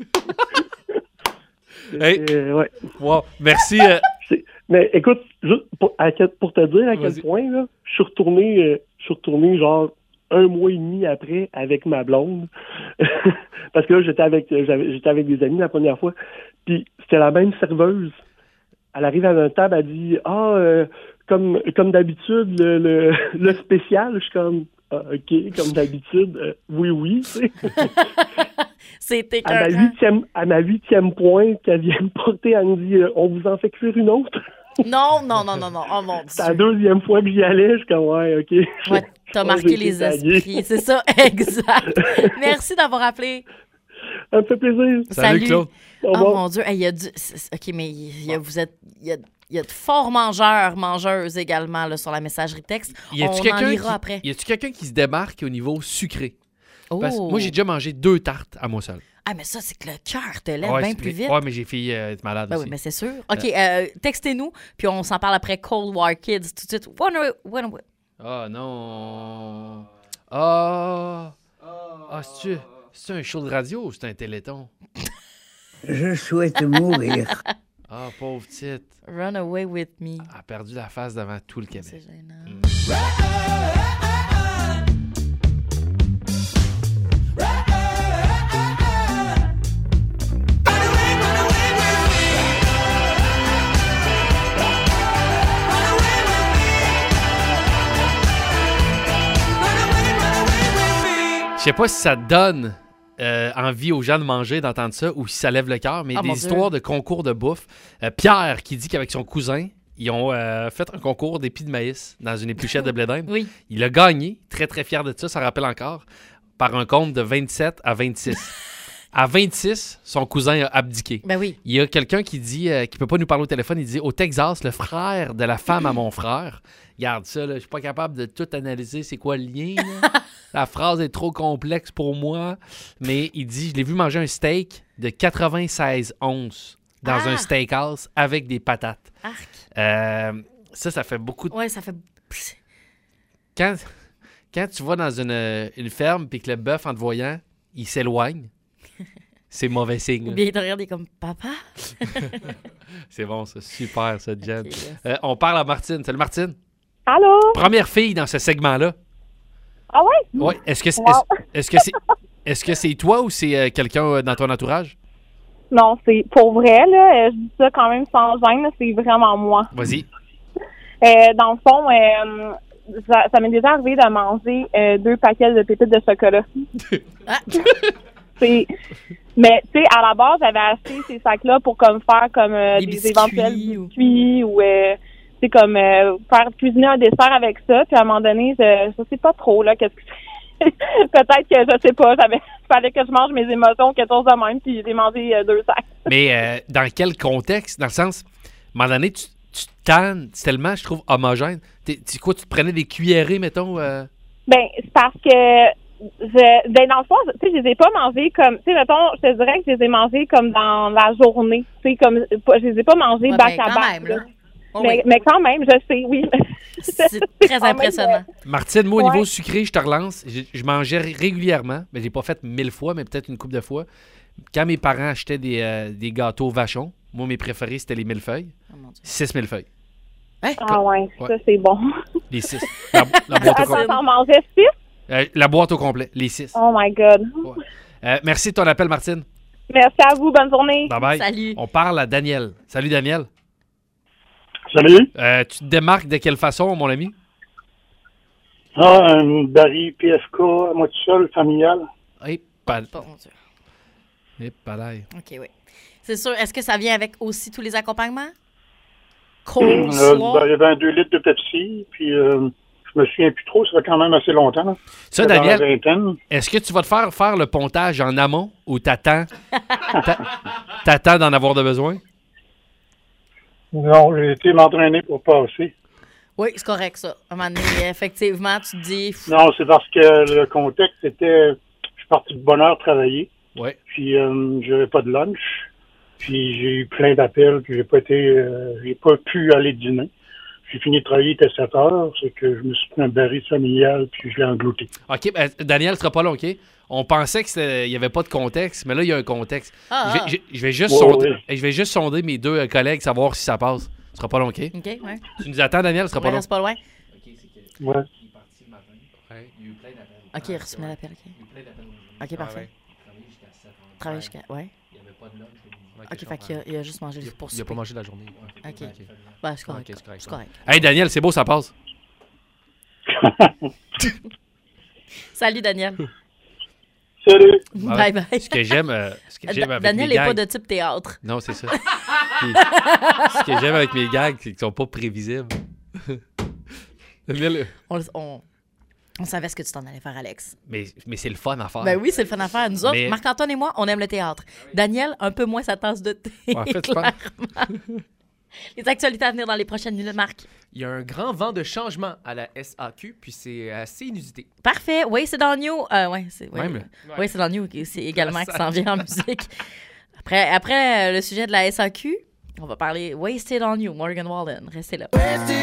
Hey. Ouais. Wow. Merci. Mais écoute, juste pour te dire à quel Vas-y. point, là, je suis retourné genre 1 mois et demi après avec ma blonde. Parce que là, j'étais avec des amis la première fois. Puis c'était la même serveuse. Elle arrive à notre table, elle dit comme d'habitude, le spécial. Je suis comme OK, comme d'habitude, oui, tu sais. C'était À ma 8e pointe qu'elle vient me porter, elle me dit on vous en fait cuire une autre. Non. Oh mon C'est la Dieu. deuxième fois que j'y allais, je suis comme, ouais, OK. Ouais, t'as marqué j'ai les été tagué. esprits. C'est ça, exact. Merci d'avoir appelé. Ça me fait plaisir. Salut, Claude. Au Oh revoir. mon Dieu. Hey, il y a du... OK, mais il y a de forts mangeuses également là, sur la messagerie texte. Y a-tu On en quelqu'un lira après. Y a-tu quelqu'un qui se démarque au niveau sucré? Parce que Oh. moi, j'ai déjà mangé 2 tartes à moi seul. Ah, mais ça, c'est que le cœur te lève Ouais, bien c'est- plus mais- vite. Ouais, mais j'ai failli être malade Ben aussi. oui, mais c'est sûr. OK, textez-nous, puis on s'en parle après Cold War Kids tout de suite. Ah non. Ah. Ah, c'est un show de radio ou c'est un téléthon? Je souhaite mourir. Ah, pauvre petite. Run Away With Me. Elle a perdu la face devant tout le C'est Québec. gênant. Je sais pas si ça donne envie aux gens de manger, d'entendre ça, ou si ça lève le cœur, mais Ah, mon des Dieu. histoires de concours de bouffe. Pierre qui dit qu'avec son cousin, ils ont fait un concours d'épis de maïs dans une épluchette de blé d'Inde. Oui. Il a gagné, très très fier de ça rappelle encore, par un compte de 27 à 26. À 26, son cousin a abdiqué. Ben oui. Il y a quelqu'un qui dit, qui peut pas nous parler au téléphone, il dit au Texas, le frère de la femme à mon frère. Regarde ça, là, je suis pas capable de tout analyser, c'est quoi le lien. Là? La phrase est trop complexe pour moi. Mais il dit, je l'ai vu manger un steak de 96 onces dans Ah! un steakhouse avec des patates. Arc. Ça fait beaucoup de... Ouais, ça fait... Quand tu vas dans une ferme puis que le bœuf, en te voyant, il s'éloigne, c'est mauvais signe. Ou là. bien il te regarde et comme papa. C'est bon, ça. Super, ça, Jen. Ok, yes. On parle à Martine. Salut, Martine. Allô? Première fille dans ce segment-là. Ah ouais? Ouais. Est-ce que c'est Wow. est-ce que c'est toi ou c'est quelqu'un dans ton entourage? Non, c'est pour vrai, là. Je dis ça quand même sans gêne, là, c'est vraiment moi. Vas-y. Dans le fond, ça m'est déjà arrivé de manger 2 paquets de pépites de chocolat. Ah. Mais, tu sais, à la base, j'avais acheté ces sacs-là pour comme faire comme Des des biscuits éventuels ou- biscuits ou, tu sais, comme faire cuisiner un dessert avec ça. Puis à un moment donné, je sais pas trop, là, qu'est-ce que c'est. Peut-être que, je sais pas, fallait que je mange mes émotions, quelque chose de même, puis j'ai mangé 2 sacs. Mais dans quel contexte? Dans le sens, à un moment donné, tu te tannes, c'est tellement, je trouve, homogène. Tu te prenais des cuillerées, mettons? Ben, c'est parce que dans le fond, tu sais, je les ai pas mangés comme, tu sais, mettons, je te dirais que je les ai mangés comme dans la journée, tu sais, comme, je les ai pas mangés Ouais, back ben, à quand back. même, là. là. Oh, mais, oui. mais quand même, je sais, oui. C'est très quand même, impressionnant. Martine, moi, au Ouais. niveau sucré, je te relance. Je mangeais régulièrement, mais j'ai pas fait 1000 fois, mais peut-être une couple de fois. Quand mes parents achetaient des gâteaux vachons, moi, mes préférés, c'était les millefeuilles. Oh, mon Dieu. 6 millefeuilles. Ah ouais, Ouais. ça, c'est bon. Les 6. La boîte au Attends, complet. t'en mangeais 6? La boîte au complet. Les 6. Oh my God. Merci de ton appel, Martine. Merci à vous, bonne journée. Bye-bye. Salut. On parle à Daniel. Salut, Daniel. Salut. Tu te démarques de quelle façon, mon ami? Ah, un baril PFK, à moi tout seul, familial. Eh, pas... Bon, mon Dieu. Eh, pas l'air. OK, oui. C'est sûr. Est-ce que ça vient avec aussi tous les accompagnements? Coleslaw? Il y avait un 2 litres de Pepsi, puis je me souviens plus trop, ça fait quand même assez longtemps. Là. Ça, Dans la Daniel, vingtaine. est-ce que tu vas te faire le pontage en amont ou t'attends d'en avoir de besoin? Non, j'ai été m'entraîner pour passer. Oui, c'est correct, ça. À un moment donné, effectivement, tu te dis... Non, c'est parce que le contexte était, je suis parti de bonne heure travailler, Ouais. puis j'avais pas de lunch, puis j'ai eu plein d'appels, puis j'ai pas pu aller dîner. J'ai fini de travailler, il était 7 heures, c'est que je me suis pris un baril familial, puis je l'ai englouti. OK, Daniel, ce sera pas long, OK? On pensait qu'il n'y avait pas de contexte, mais là, il y a un contexte. Je vais juste je vais juste sonder mes 2 collègues, savoir si ça passe. Ce sera pas long, OK? OK, ouais. Tu nous attends, Daniel, ce sera Ouais, pas long. reste pas loin. Ouais. OK, il a reçu l'appel, OK. OK, parfait. Travaille jusqu'à... Ouais. OK, fait qu'il a juste mangé pour Il a pas souper. mangé la journée. OK. Ben, c'est correct. Ok, c'est correct. C'est correct. Hey, Daniel, c'est beau, ça passe. Salut, Daniel. Salut. Bye-bye. Ce que j'aime, Daniel n'est pas de type théâtre. Non, c'est ça. Ce que j'aime avec mes gags, c'est qu'ils sont pas prévisibles. On savait ce que tu t'en allais faire, Alex. Mais c'est le fun à faire. Ben oui, c'est le fun à faire. Nous autres, Mais- Marc-Antoine et moi, on aime le théâtre. Daniel, un peu moins sa tasse de thé. En fait, je pense- clairement. Les actualités à venir dans les prochaines minutes, Marc. Il y a un grand vent de changement à la SAQ, puis c'est assez inusité. Parfait. Oui, c'est dans New. Ouais, c'est Même. ouais, c'est dans New. C'est également La qui s'en vient en musique. Après le sujet de la SAQ, on va parler Wasted on You, Morgan Wallen. Restez là.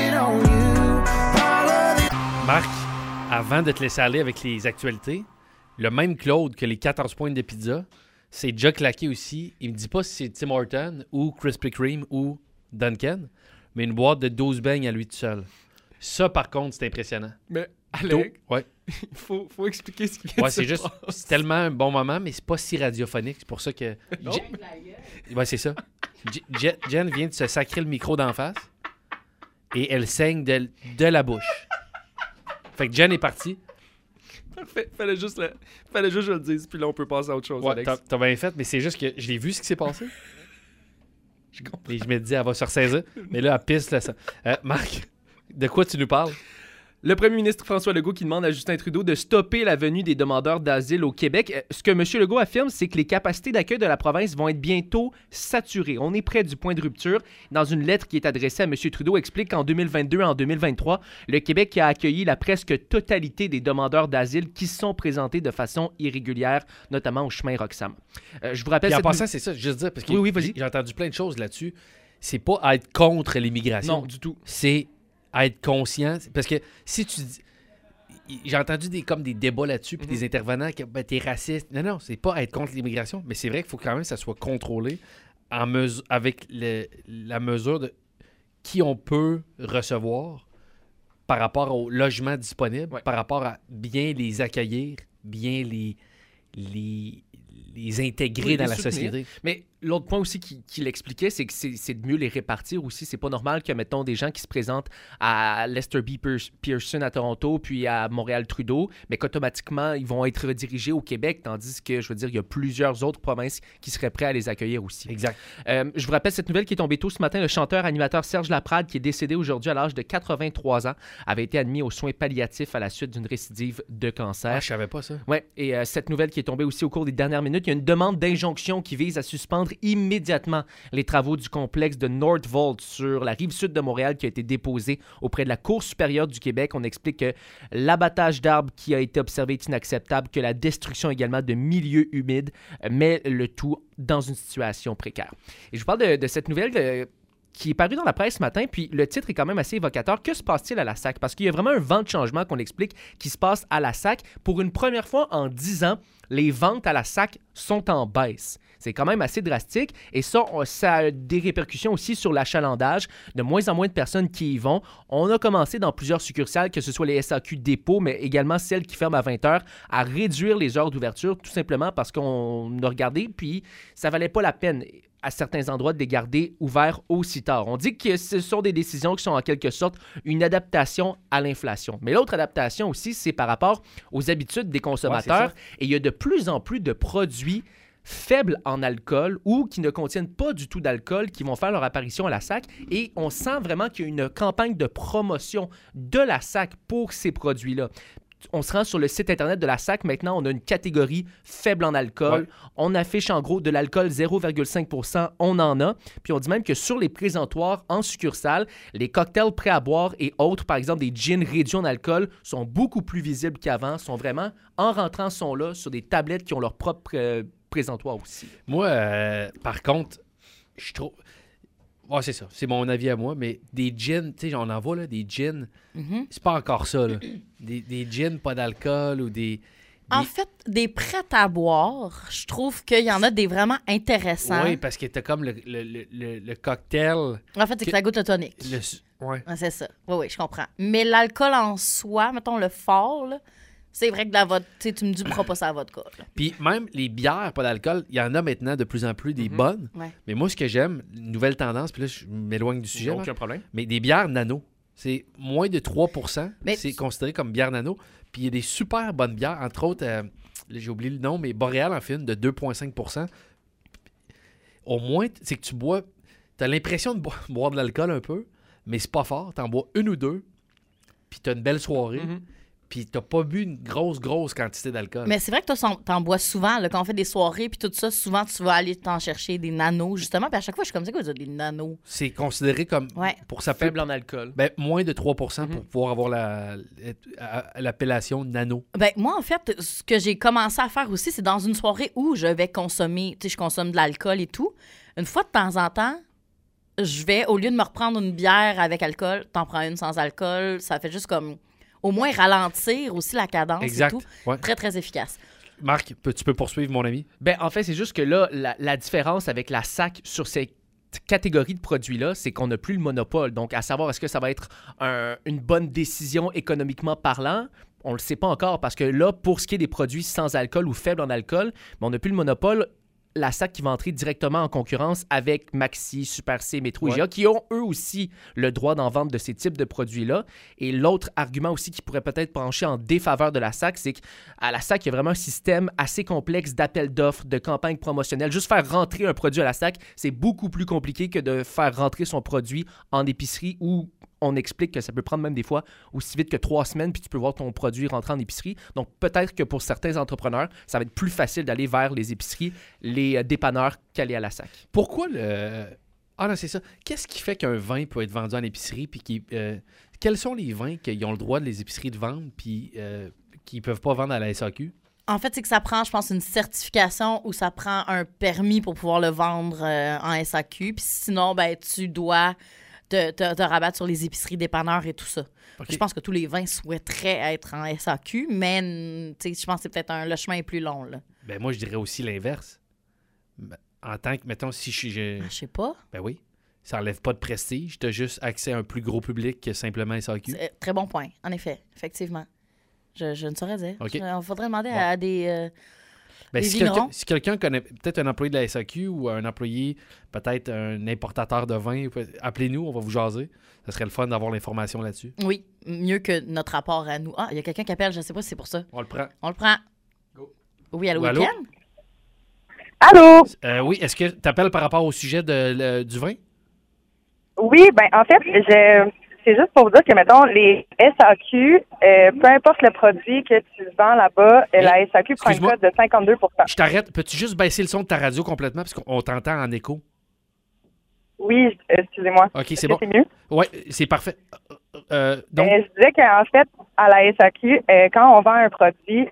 Marc, avant de te laisser aller avec les actualités, le même Claude que les 14 points de pizza, c'est déjà claqué aussi. Il me dit pas si c'est Tim Horton ou Krispy Kreme ou Duncan, mais une boîte de 12 beignes à lui tout seul. Ça, par contre, c'est impressionnant. Mais, Alex, Ouais. il faut expliquer ce qui vient Ouais, de c'est se juste, passer. c'est tellement un bon moment, mais c'est pas si radiophonique. C'est pour ça que. Non. Ouais, c'est ça. Jen vient de se sacrer le micro d'en face et elle saigne de la bouche. Fait que Jen est partie. Parfait. Fallait juste que je le dise, puis là, on peut passer à autre chose, Ouais, Alex. t'as bien fait, mais c'est juste que je l'ai vu ce qui s'est passé. Et je me dis, elle va se ressaisir. Mais là, elle pisse le sang. Marc, de quoi tu nous parles? Le premier ministre François Legault qui demande à Justin Trudeau de stopper la venue des demandeurs d'asile au Québec. Ce que M. Legault affirme, c'est que les capacités d'accueil de la province vont être bientôt saturées. On est près du point de rupture. Dans une lettre qui est adressée à M. Trudeau, explique qu'en 2022 et en 2023, le Québec a accueilli la presque totalité des demandeurs d'asile qui sont présentés de façon irrégulière, notamment au chemin Roxham. Je vous rappelle... Puis en cette passant, c'est ça, juste dire, parce que Oui, vas-y. j'ai entendu plein de choses là-dessus. C'est pas être contre l'immigration. Non, du tout. C'est être conscient. Parce que si tu dis. J'ai entendu des débats là-dessus, puis des intervenants qui ben, t'es raciste. Non, c'est pas être contre l'immigration, mais c'est vrai qu'il faut quand même que ça soit contrôlé avec la mesure de qui on peut recevoir par rapport au logement disponible, Ouais. par rapport à bien les accueillir, bien les intégrer Oui, dans les la soutenir. société. Mais l'autre point aussi qu'il expliquait, c'est que c'est de mieux les répartir aussi. C'est pas normal que, mettons, des gens qui se présentent à Lester B. Pearson à Toronto, puis à Montréal-Trudeau, mais qu'automatiquement, ils vont être redirigés au Québec, tandis que, je veux dire, il y a plusieurs autres provinces qui seraient prêtes à les accueillir aussi. Exact. Je vous rappelle cette nouvelle qui est tombée tôt ce matin. Le chanteur-animateur Serge Laprade, qui est décédé aujourd'hui à l'âge de 83 ans, avait été admis aux soins palliatifs à la suite d'une récidive de cancer. Ah, je savais pas ça. Ouais, et cette nouvelle qui est tombée aussi au cours des dernières minutes, il y a une demande d'injonction qui vise à suspendre immédiatement les travaux du complexe de Northvolt sur la rive sud de Montréal qui a été déposée auprès de la Cour supérieure du Québec. On explique que l'abattage d'arbres qui a été observé est inacceptable, que la destruction également de milieux humides met le tout dans une situation précaire. Et je vous parle de cette nouvelle qui est paru dans la presse ce matin, puis le titre est quand même assez évocateur. Que se passe-t-il à la SAQ? Parce qu'il y a vraiment un vent de changement qu'on explique qui se passe à la SAQ. Pour une première fois en 10 ans, les ventes à la SAQ sont en baisse. C'est quand même assez drastique et ça a des répercussions aussi sur l'achalandage. De moins en moins de personnes qui y vont. On a commencé dans plusieurs succursales, que ce soit les SAQ dépôts, mais également celles qui ferment à 20h, à réduire les heures d'ouverture, tout simplement parce qu'on a regardé, puis ça valait pas la peine à certains endroits de les garder ouverts aussi tard. On dit que ce sont des décisions qui sont en quelque sorte une adaptation à l'inflation. Mais l'autre adaptation aussi, c'est par rapport aux habitudes des consommateurs. Et il y a de plus en plus de produits faibles en alcool ou qui ne contiennent pas du tout d'alcool qui vont faire leur apparition à la SAQ. Et on sent vraiment qu'il y a une campagne de promotion de la SAQ pour ces produits-là. On se rend sur le site Internet de la SAQ. Maintenant, on a une catégorie faible en alcool. Ouais. On affiche en gros de l'alcool 0,5 %. On en a. Puis on dit même que sur les présentoirs en succursale, les cocktails prêts à boire et autres, par exemple des gins réduits en alcool, sont beaucoup plus visibles qu'avant. Sont vraiment, en rentrant, sont là sur des tablettes qui ont leur propre présentoir aussi. Moi, par contre, je trouve... Ouais, c'est ça. C'est mon avis à moi. Mais des gins, tu sais, on en voit, là, des gins. C'est pas encore ça, là. Des gins, pas d'alcool ou des... En fait, des prêts à boire, je trouve qu'il y en a des vraiment intéressants. Oui, parce que t'as comme le cocktail... En fait, c'est que ça goûte le tonic. Ouais. C'est ça. Oui, je comprends. Mais l'alcool en soi, mettons le fort, là, c'est vrai que la vodka, tu me dis pas ça à vodka. Puis même les bières, pas d'alcool, il y en a maintenant de plus en plus des bonnes. Ouais. Mais moi, ce que j'aime, une nouvelle tendance, puis là, je m'éloigne du sujet. Aucun problème. Mais des bières nano. C'est moins de 3%. Mais... C'est considéré comme bière nano. Puis il y a des super bonnes bières. Entre autres, là, j'ai oublié le nom, mais Boréal en fait une de 2,5%. Au moins, c'est que tu bois... t'as l'impression de boire de l'alcool un peu, mais c'est pas fort. T'en bois une ou deux, puis t'as une belle soirée, puis t'as pas bu une grosse quantité d'alcool. Mais c'est vrai que toi, t'en bois souvent. Là, quand on fait des soirées, puis tout ça, souvent, tu vas aller t'en chercher des nanos, justement. Puis à chaque fois, je suis comme ça, quoi, des nanos. C'est considéré comme, pour sa Faible en alcool. Ben, moins de 3% pour pouvoir avoir l'appellation nano. Ben, moi, en fait, ce que j'ai commencé à faire aussi, c'est dans une soirée où je vais consommer, tu sais, je consomme de l'alcool et tout. Une fois de temps en temps, je vais, au lieu de me reprendre une bière avec alcool, t'en prends une sans alcool. Ça fait juste comme, au moins, ralentir aussi la cadence exact. Et tout. Ouais. Très, très efficace. Marc, tu peux poursuivre, mon ami? Ben, en fait, c'est juste que là, la différence avec la SAQ sur ces catégorie de produits-là, c'est qu'on n'a plus le monopole. Donc, à savoir, est-ce que ça va être une bonne décision économiquement parlant? On ne le sait pas encore parce que là, pour ce qui est des produits sans alcool ou faibles en alcool, on n'a plus le monopole. La SAQ qui va entrer directement en concurrence avec Maxi, Super C, Métro et IGA, qui ont eux aussi le droit d'en vendre de ces types de produits-là. Et l'autre argument aussi qui pourrait peut-être pencher en défaveur de la SAQ, c'est qu'à la SAQ, il y a vraiment un système assez complexe d'appel d'offres, de campagnes promotionnelles. Juste faire rentrer un produit à la SAQ, c'est beaucoup plus compliqué que de faire rentrer son produit en épicerie où on explique que ça peut prendre même des fois aussi vite que 3 semaines, puis tu peux voir ton produit rentrer en épicerie. Donc, peut-être que pour certains entrepreneurs, ça va être plus facile d'aller vers les épiceries, les dépanneurs qu'aller à la SAQ. Pourquoi Ah non, c'est ça. Qu'est-ce qui fait qu'un vin peut être vendu en épicerie, puis quels sont les vins qui ont le droit de les épiceries de vendre, puis qui ne peuvent pas vendre à la SAQ? En fait, c'est que ça prend, je pense, une certification ou ça prend un permis pour pouvoir le vendre en SAQ. Puis sinon, ben, tu dois te rabattre sur les épiceries dépanneurs et tout ça. Okay. Je pense que tous les vins souhaiteraient être en SAQ, mais je pense que c'est peut-être le chemin est plus long. Là. Ben moi, je dirais aussi l'inverse. En tant que, mettons, si je sais pas. Ben oui. Ça n'enlève pas de prestige. Tu as juste accès à un plus gros public que simplement SAQ. Très bon point, en effet, effectivement. Je ne saurais dire. Okay. Il faudrait demander à des... Ben, si quelqu'un connaît peut-être un employé de la SAQ ou un employé, peut-être un importateur de vin, appelez-nous, on va vous jaser. Ça serait le fun d'avoir l'information là-dessus. Oui, mieux que notre rapport à nous. Ah, il y a quelqu'un qui appelle, je ne sais pas si c'est pour ça. On le prend. On le prend. Go. Oui, allô, Étienne? Allô? Oui, est-ce que tu appelles par rapport au sujet du vin? Oui, ben en fait, c'est juste pour vous dire que, mettons, les SAQ, peu importe le produit que tu vends là-bas, la SAQ prend une cote de 52 %. Je t'arrête. Peux-tu juste baisser le son de ta radio complètement parce qu'on t'entend en écho? Oui, excusez-moi. OK, c'est bon. C'est mieux? Oui, c'est parfait. Donc... je disais qu'en fait, à la SAQ, quand on vend un produit,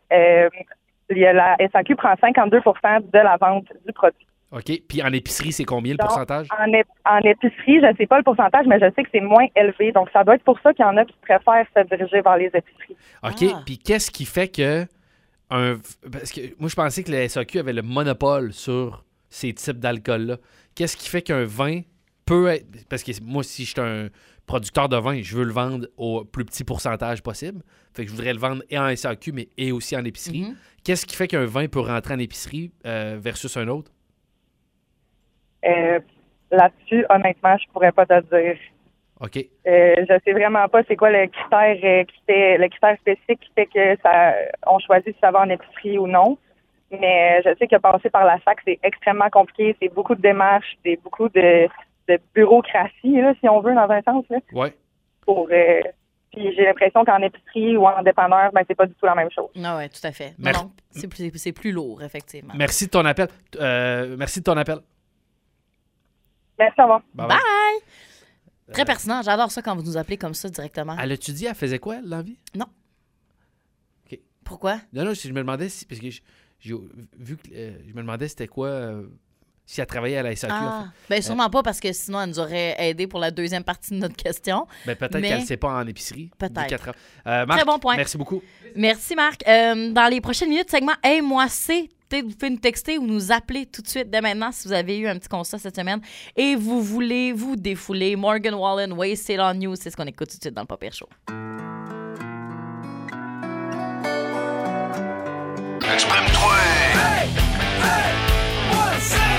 la SAQ prend 52 % de la vente du produit. OK. Puis en épicerie, c'est combien le pourcentage? En épicerie, je ne sais pas le pourcentage, mais je sais que c'est moins élevé. Donc, ça doit être pour ça qu'il y en a qui préfèrent se diriger vers les épiceries. OK. Puis qu'est-ce qui fait que... Parce que moi, je pensais que la SAQ avait le monopole sur ces types d'alcool-là. Qu'est-ce qui fait qu'un vin peut être... Parce que moi, si je suis un producteur de vin, je veux le vendre au plus petit pourcentage possible. Fait que je voudrais le vendre et en SAQ, mais et aussi en épicerie. Mm-hmm. Qu'est-ce qui fait qu'un vin peut rentrer en épicerie versus un autre? Là-dessus, honnêtement, je pourrais pas te dire. OK. Je sais vraiment pas c'est quoi le critère spécifique qui fait que on choisit si ça va en épicerie ou non. Mais je sais que passer par la SAQ, c'est extrêmement compliqué. C'est beaucoup de démarches, c'est beaucoup de bureaucratie, là, si on veut, dans un sens. Oui. Puis j'ai l'impression qu'en épicerie ou en dépanneur, ben c'est pas du tout la même chose. Ah oui, tout à fait. Non, c'est plus lourd, effectivement. Merci de ton appel. Merci de ton appel. Merci, au revoir. Bye! Très pertinent. J'adore ça quand vous nous appelez comme ça directement. Elle a-tu dit, elle faisait quoi, l'envie? Non. OK. Pourquoi? Non, je me demandais si... Parce que j'ai vu que je me demandais c'était quoi... si elle travaillait à la SAQ. Ah, en fait. Ben sûrement pas, parce que sinon, elle nous aurait aidé pour la deuxième partie de notre question. Ben peut-être qu'elle ne sait pas en épicerie. Peut-être. Marc, très bon point. Merci beaucoup. Merci, Marc. Dans les prochaines minutes, segment « Hey, moi, c'est ». Vous pouvez nous texter ou nous appeler tout de suite dès maintenant si vous avez eu un petit constat cette semaine et vous voulez vous défouler. Morgan Wallen, Wasted on You, c'est ce qu'on écoute tout de suite dans le Pas Pire Show. Exprime-toi! Hey! Hey! Moi, c'est...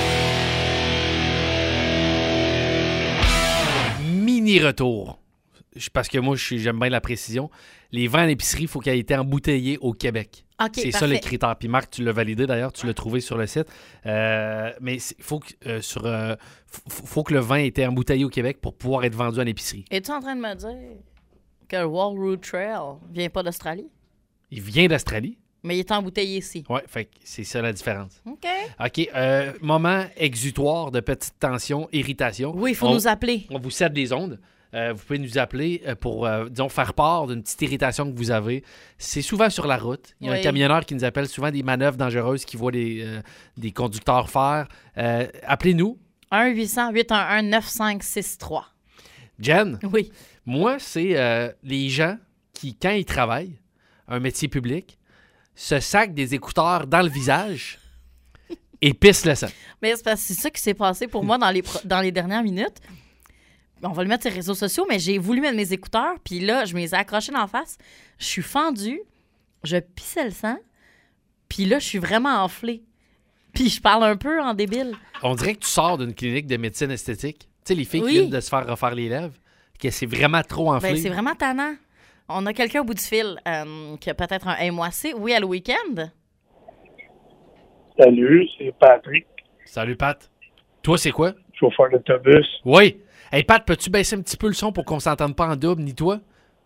Yeah! Mini-retour parce que moi, j'aime bien la précision, les vins à l'épicerie, il faut qu'ils aient été embouteillés au Québec. OK, c'est ça le critère. Puis Marc, tu l'as validé d'ailleurs, tu l'as trouvé sur le site. Mais il faut que le vin ait été embouteillé au Québec pour pouvoir être vendu à l'épicerie. Es-tu en train de me dire que le Walrus Trail vient pas d'Australie? Il vient d'Australie. Mais il est embouteillé ici. Oui, fait que c'est ça la différence. OK. OK, moment exutoire de petite tension, irritation. Oui, il faut nous appeler. On vous cède des ondes. Vous pouvez nous appeler pour, disons, faire part d'une petite irritation que vous avez. C'est souvent sur la route. Il y a un camionneur qui nous appelle souvent des manœuvres dangereuses qu'il voit des conducteurs faire. Appelez-nous. 1-800-811-9563. Jen? Oui. Moi, c'est les gens qui, quand ils travaillent, un métier public, se sacent des écouteurs dans le visage et pissent le sang. Mais c'est ça qui s'est passé pour moi dans les dernières minutes. On va le mettre sur les réseaux sociaux, mais j'ai voulu mettre mes écouteurs, puis là, je me les ai accrochés d'en face. Je suis fendue, je pissais le sang, puis là, je suis vraiment enflée. Puis je parle un peu en débile. On dirait que tu sors d'une clinique de médecine esthétique. Tu sais, les filles qui viennent de se faire refaire les lèvres, que c'est vraiment trop enflé. Ben, c'est vraiment tannant. On a quelqu'un au bout du fil qui a peut-être un MOAC. Oui, à le week-end? Salut, c'est Patrick. Salut, Pat. Toi, c'est quoi? Chauffeur d'autobus. Oui. Hey, Pat, peux-tu baisser un petit peu le son pour qu'on s'entende pas en double, ni toi?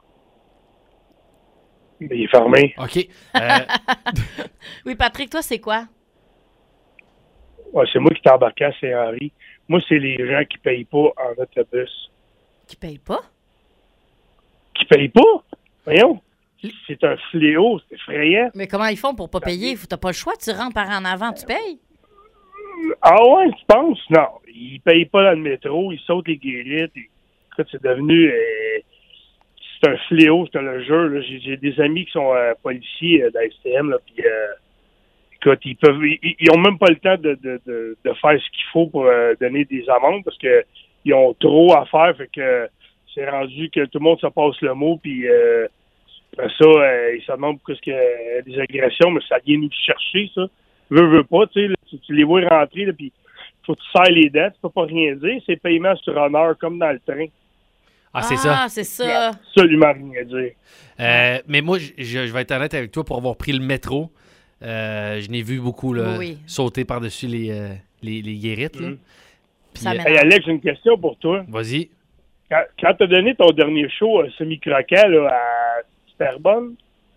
Il est fermé. OK. Oui, Patrick, toi, c'est quoi? Ouais, c'est moi qui t'ai embarqué à Saint-Henri. Moi, c'est les gens qui payent pas en autobus. Qui payent pas? Qui payent pas? Voyons. C'est un fléau, c'est effrayant. Mais comment ils font pour pas payer? T'as pas le choix, tu rentres par en avant, tu payes? Ah ouais, tu penses? Non. Ils payent pas dans le métro, ils sautent les guérites. Écoute, c'est devenu... c'est un fléau, je te le jure. Là. J'ai des amis qui sont policiers d'ASTM, puis écoute, ils ont même pas le temps de faire ce qu'il faut pour donner des amendes parce que ils ont trop à faire, fait que c'est rendu que tout le monde se passe le mot, puis après ça, ils se demandent pourquoi il y a des agressions, mais ça vient nous chercher, ça. Veux pas, tu sais, tu les vois rentrer, là, puis faut que tu serres les dettes, tu peux pas rien dire, c'est paiement sur honneur, comme dans le train. Ah, c'est ça. Ah, c'est ça. Absolument rien à dire. Mais moi, je vais être honnête avec toi, pour avoir pris le métro, je n'ai vu beaucoup là, sauter par-dessus les guérites. Là. Puis, hey, Alex, j'ai une question pour toi. Vas-y. Quand tu as donné ton dernier show semi-croquant là, à Superbonne,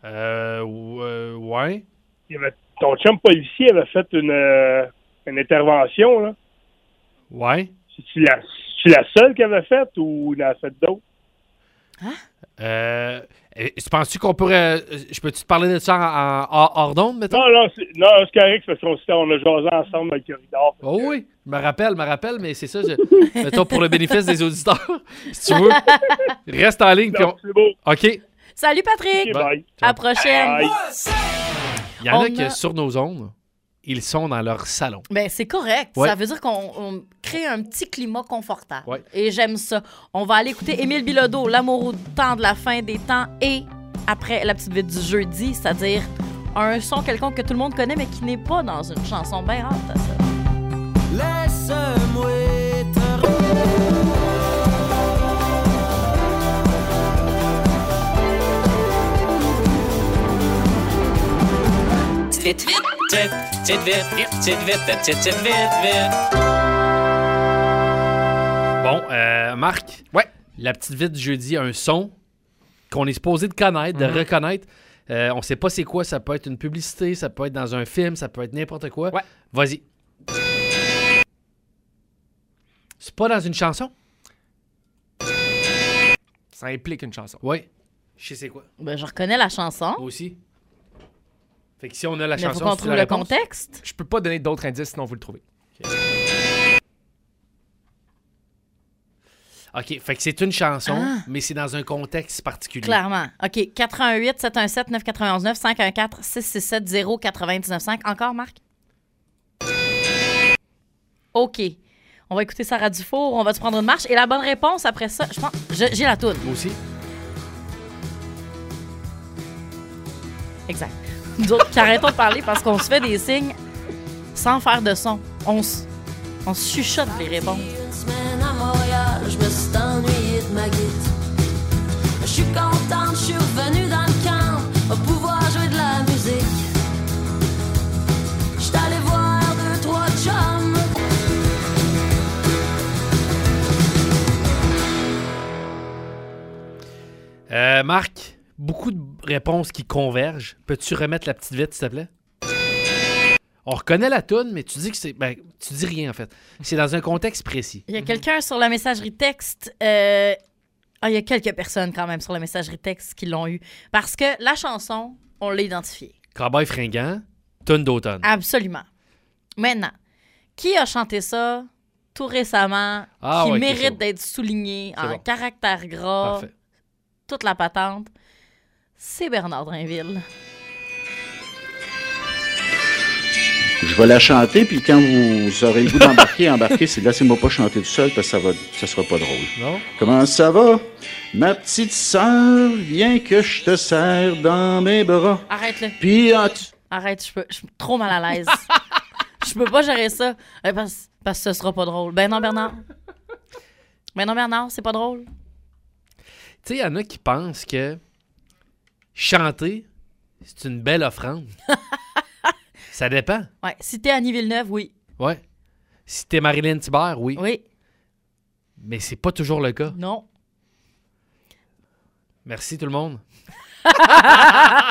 ouais. Ton chum policier avait fait une intervention, là. Ouais. C'est-tu la seule qu'il avait faite ou il en a fait d'autres? Hein? Penses-tu qu'on pourrait... Je peux-tu te parler de ça en hors d'onde, mettons? Non, c'est correct, parce qu'on a jasé ensemble dans le corridor. Oh oui, je me rappelle, mais c'est ça. Mettons, pour le bénéfice des auditeurs, si tu veux, reste en ligne. Non, c'est beau. OK. Salut, Patrick! Okay, bye. À la prochaine! Bye. Il y en a qui, sur nos ondes, ils sont dans leur salon. Ben, c'est correct. Ouais. Ça veut dire qu'on crée un petit climat confortable. Ouais. Et j'aime ça. On va aller écouter Émile Bilodeau, L'amour au temps de la fin des temps, et après la petite vite du jeudi, c'est-à-dire un son quelconque que tout le monde connaît, mais qui n'est pas dans une chanson bien hâte à ça. Laisse-moi te Vite, vite, vite. Bon, Marc. Ouais. La petite vite du jeudi, un son qu'on est supposé de connaître, de reconnaître. On sait pas c'est quoi. Ça peut être une publicité, ça peut être dans un film, ça peut être n'importe quoi. Ouais. Vas-y. C'est pas dans une chanson? Ça implique une chanson. Oui. Je sais c'est quoi. Ben, je reconnais la chanson. Moi aussi. Fait que si on a la Mais chanson, faut qu'on c'est trouve la le réponse? contexte. Je peux pas donner d'autres indices, sinon vous le trouvez. OK, fait que c'est une chanson, mais c'est dans un contexte particulier. Clairement. OK. 88-717-991-9 514-667-099-5. Encore, Marc? OK. On va écouter Sarah Dufour. On va se prendre une marche. Et la bonne réponse, après ça, je pense... J'ai la toune. Moi aussi. Exact. Nous autres qui arrêtons de parler parce qu'on se fait des signes sans faire de son. On se chuchote les réponses. Une semaine à Montréal, je me suis ennuyé de ma guide. Marc, beaucoup de réponses qui convergent. Peux-tu remettre la petite vite, s'il te plaît? On reconnaît la toune, mais tu dis que c'est... Ben, tu dis rien, en fait. C'est dans un contexte précis. Il y a quelqu'un sur la messagerie texte... il y a quelques personnes, quand même, sur la messagerie texte qui l'ont eu. Parce que la chanson, on l'a identifiée. Cowboy fringant, toune d'automne. Absolument. Maintenant, qui a chanté ça tout récemment, qui mérite d'être souligné en caractère gras, Parfait. toute la patente? C'est Bernard Drinville. Je vais la chanter, puis quand vous aurez le goût d'embarquer, c'est laissez-moi pas chanter tout seul, parce que ça sera pas drôle. Non? Comment ça va? Ma petite sœur, viens que je te serre dans mes bras. Arrête-le. Puis, Arrête, je suis trop mal à l'aise. Je peux pas gérer ça, parce que ce sera pas drôle. Ben non, Bernard. C'est pas drôle. Tu sais, il y en a qui pensent que chanter, c'est une belle offrande. Ça dépend. Ouais, si t'es Annie Villeneuve, oui. Ouais. Si t'es Marilyn Thibert, oui. Oui. Mais c'est pas toujours le cas. Non. Merci tout le monde.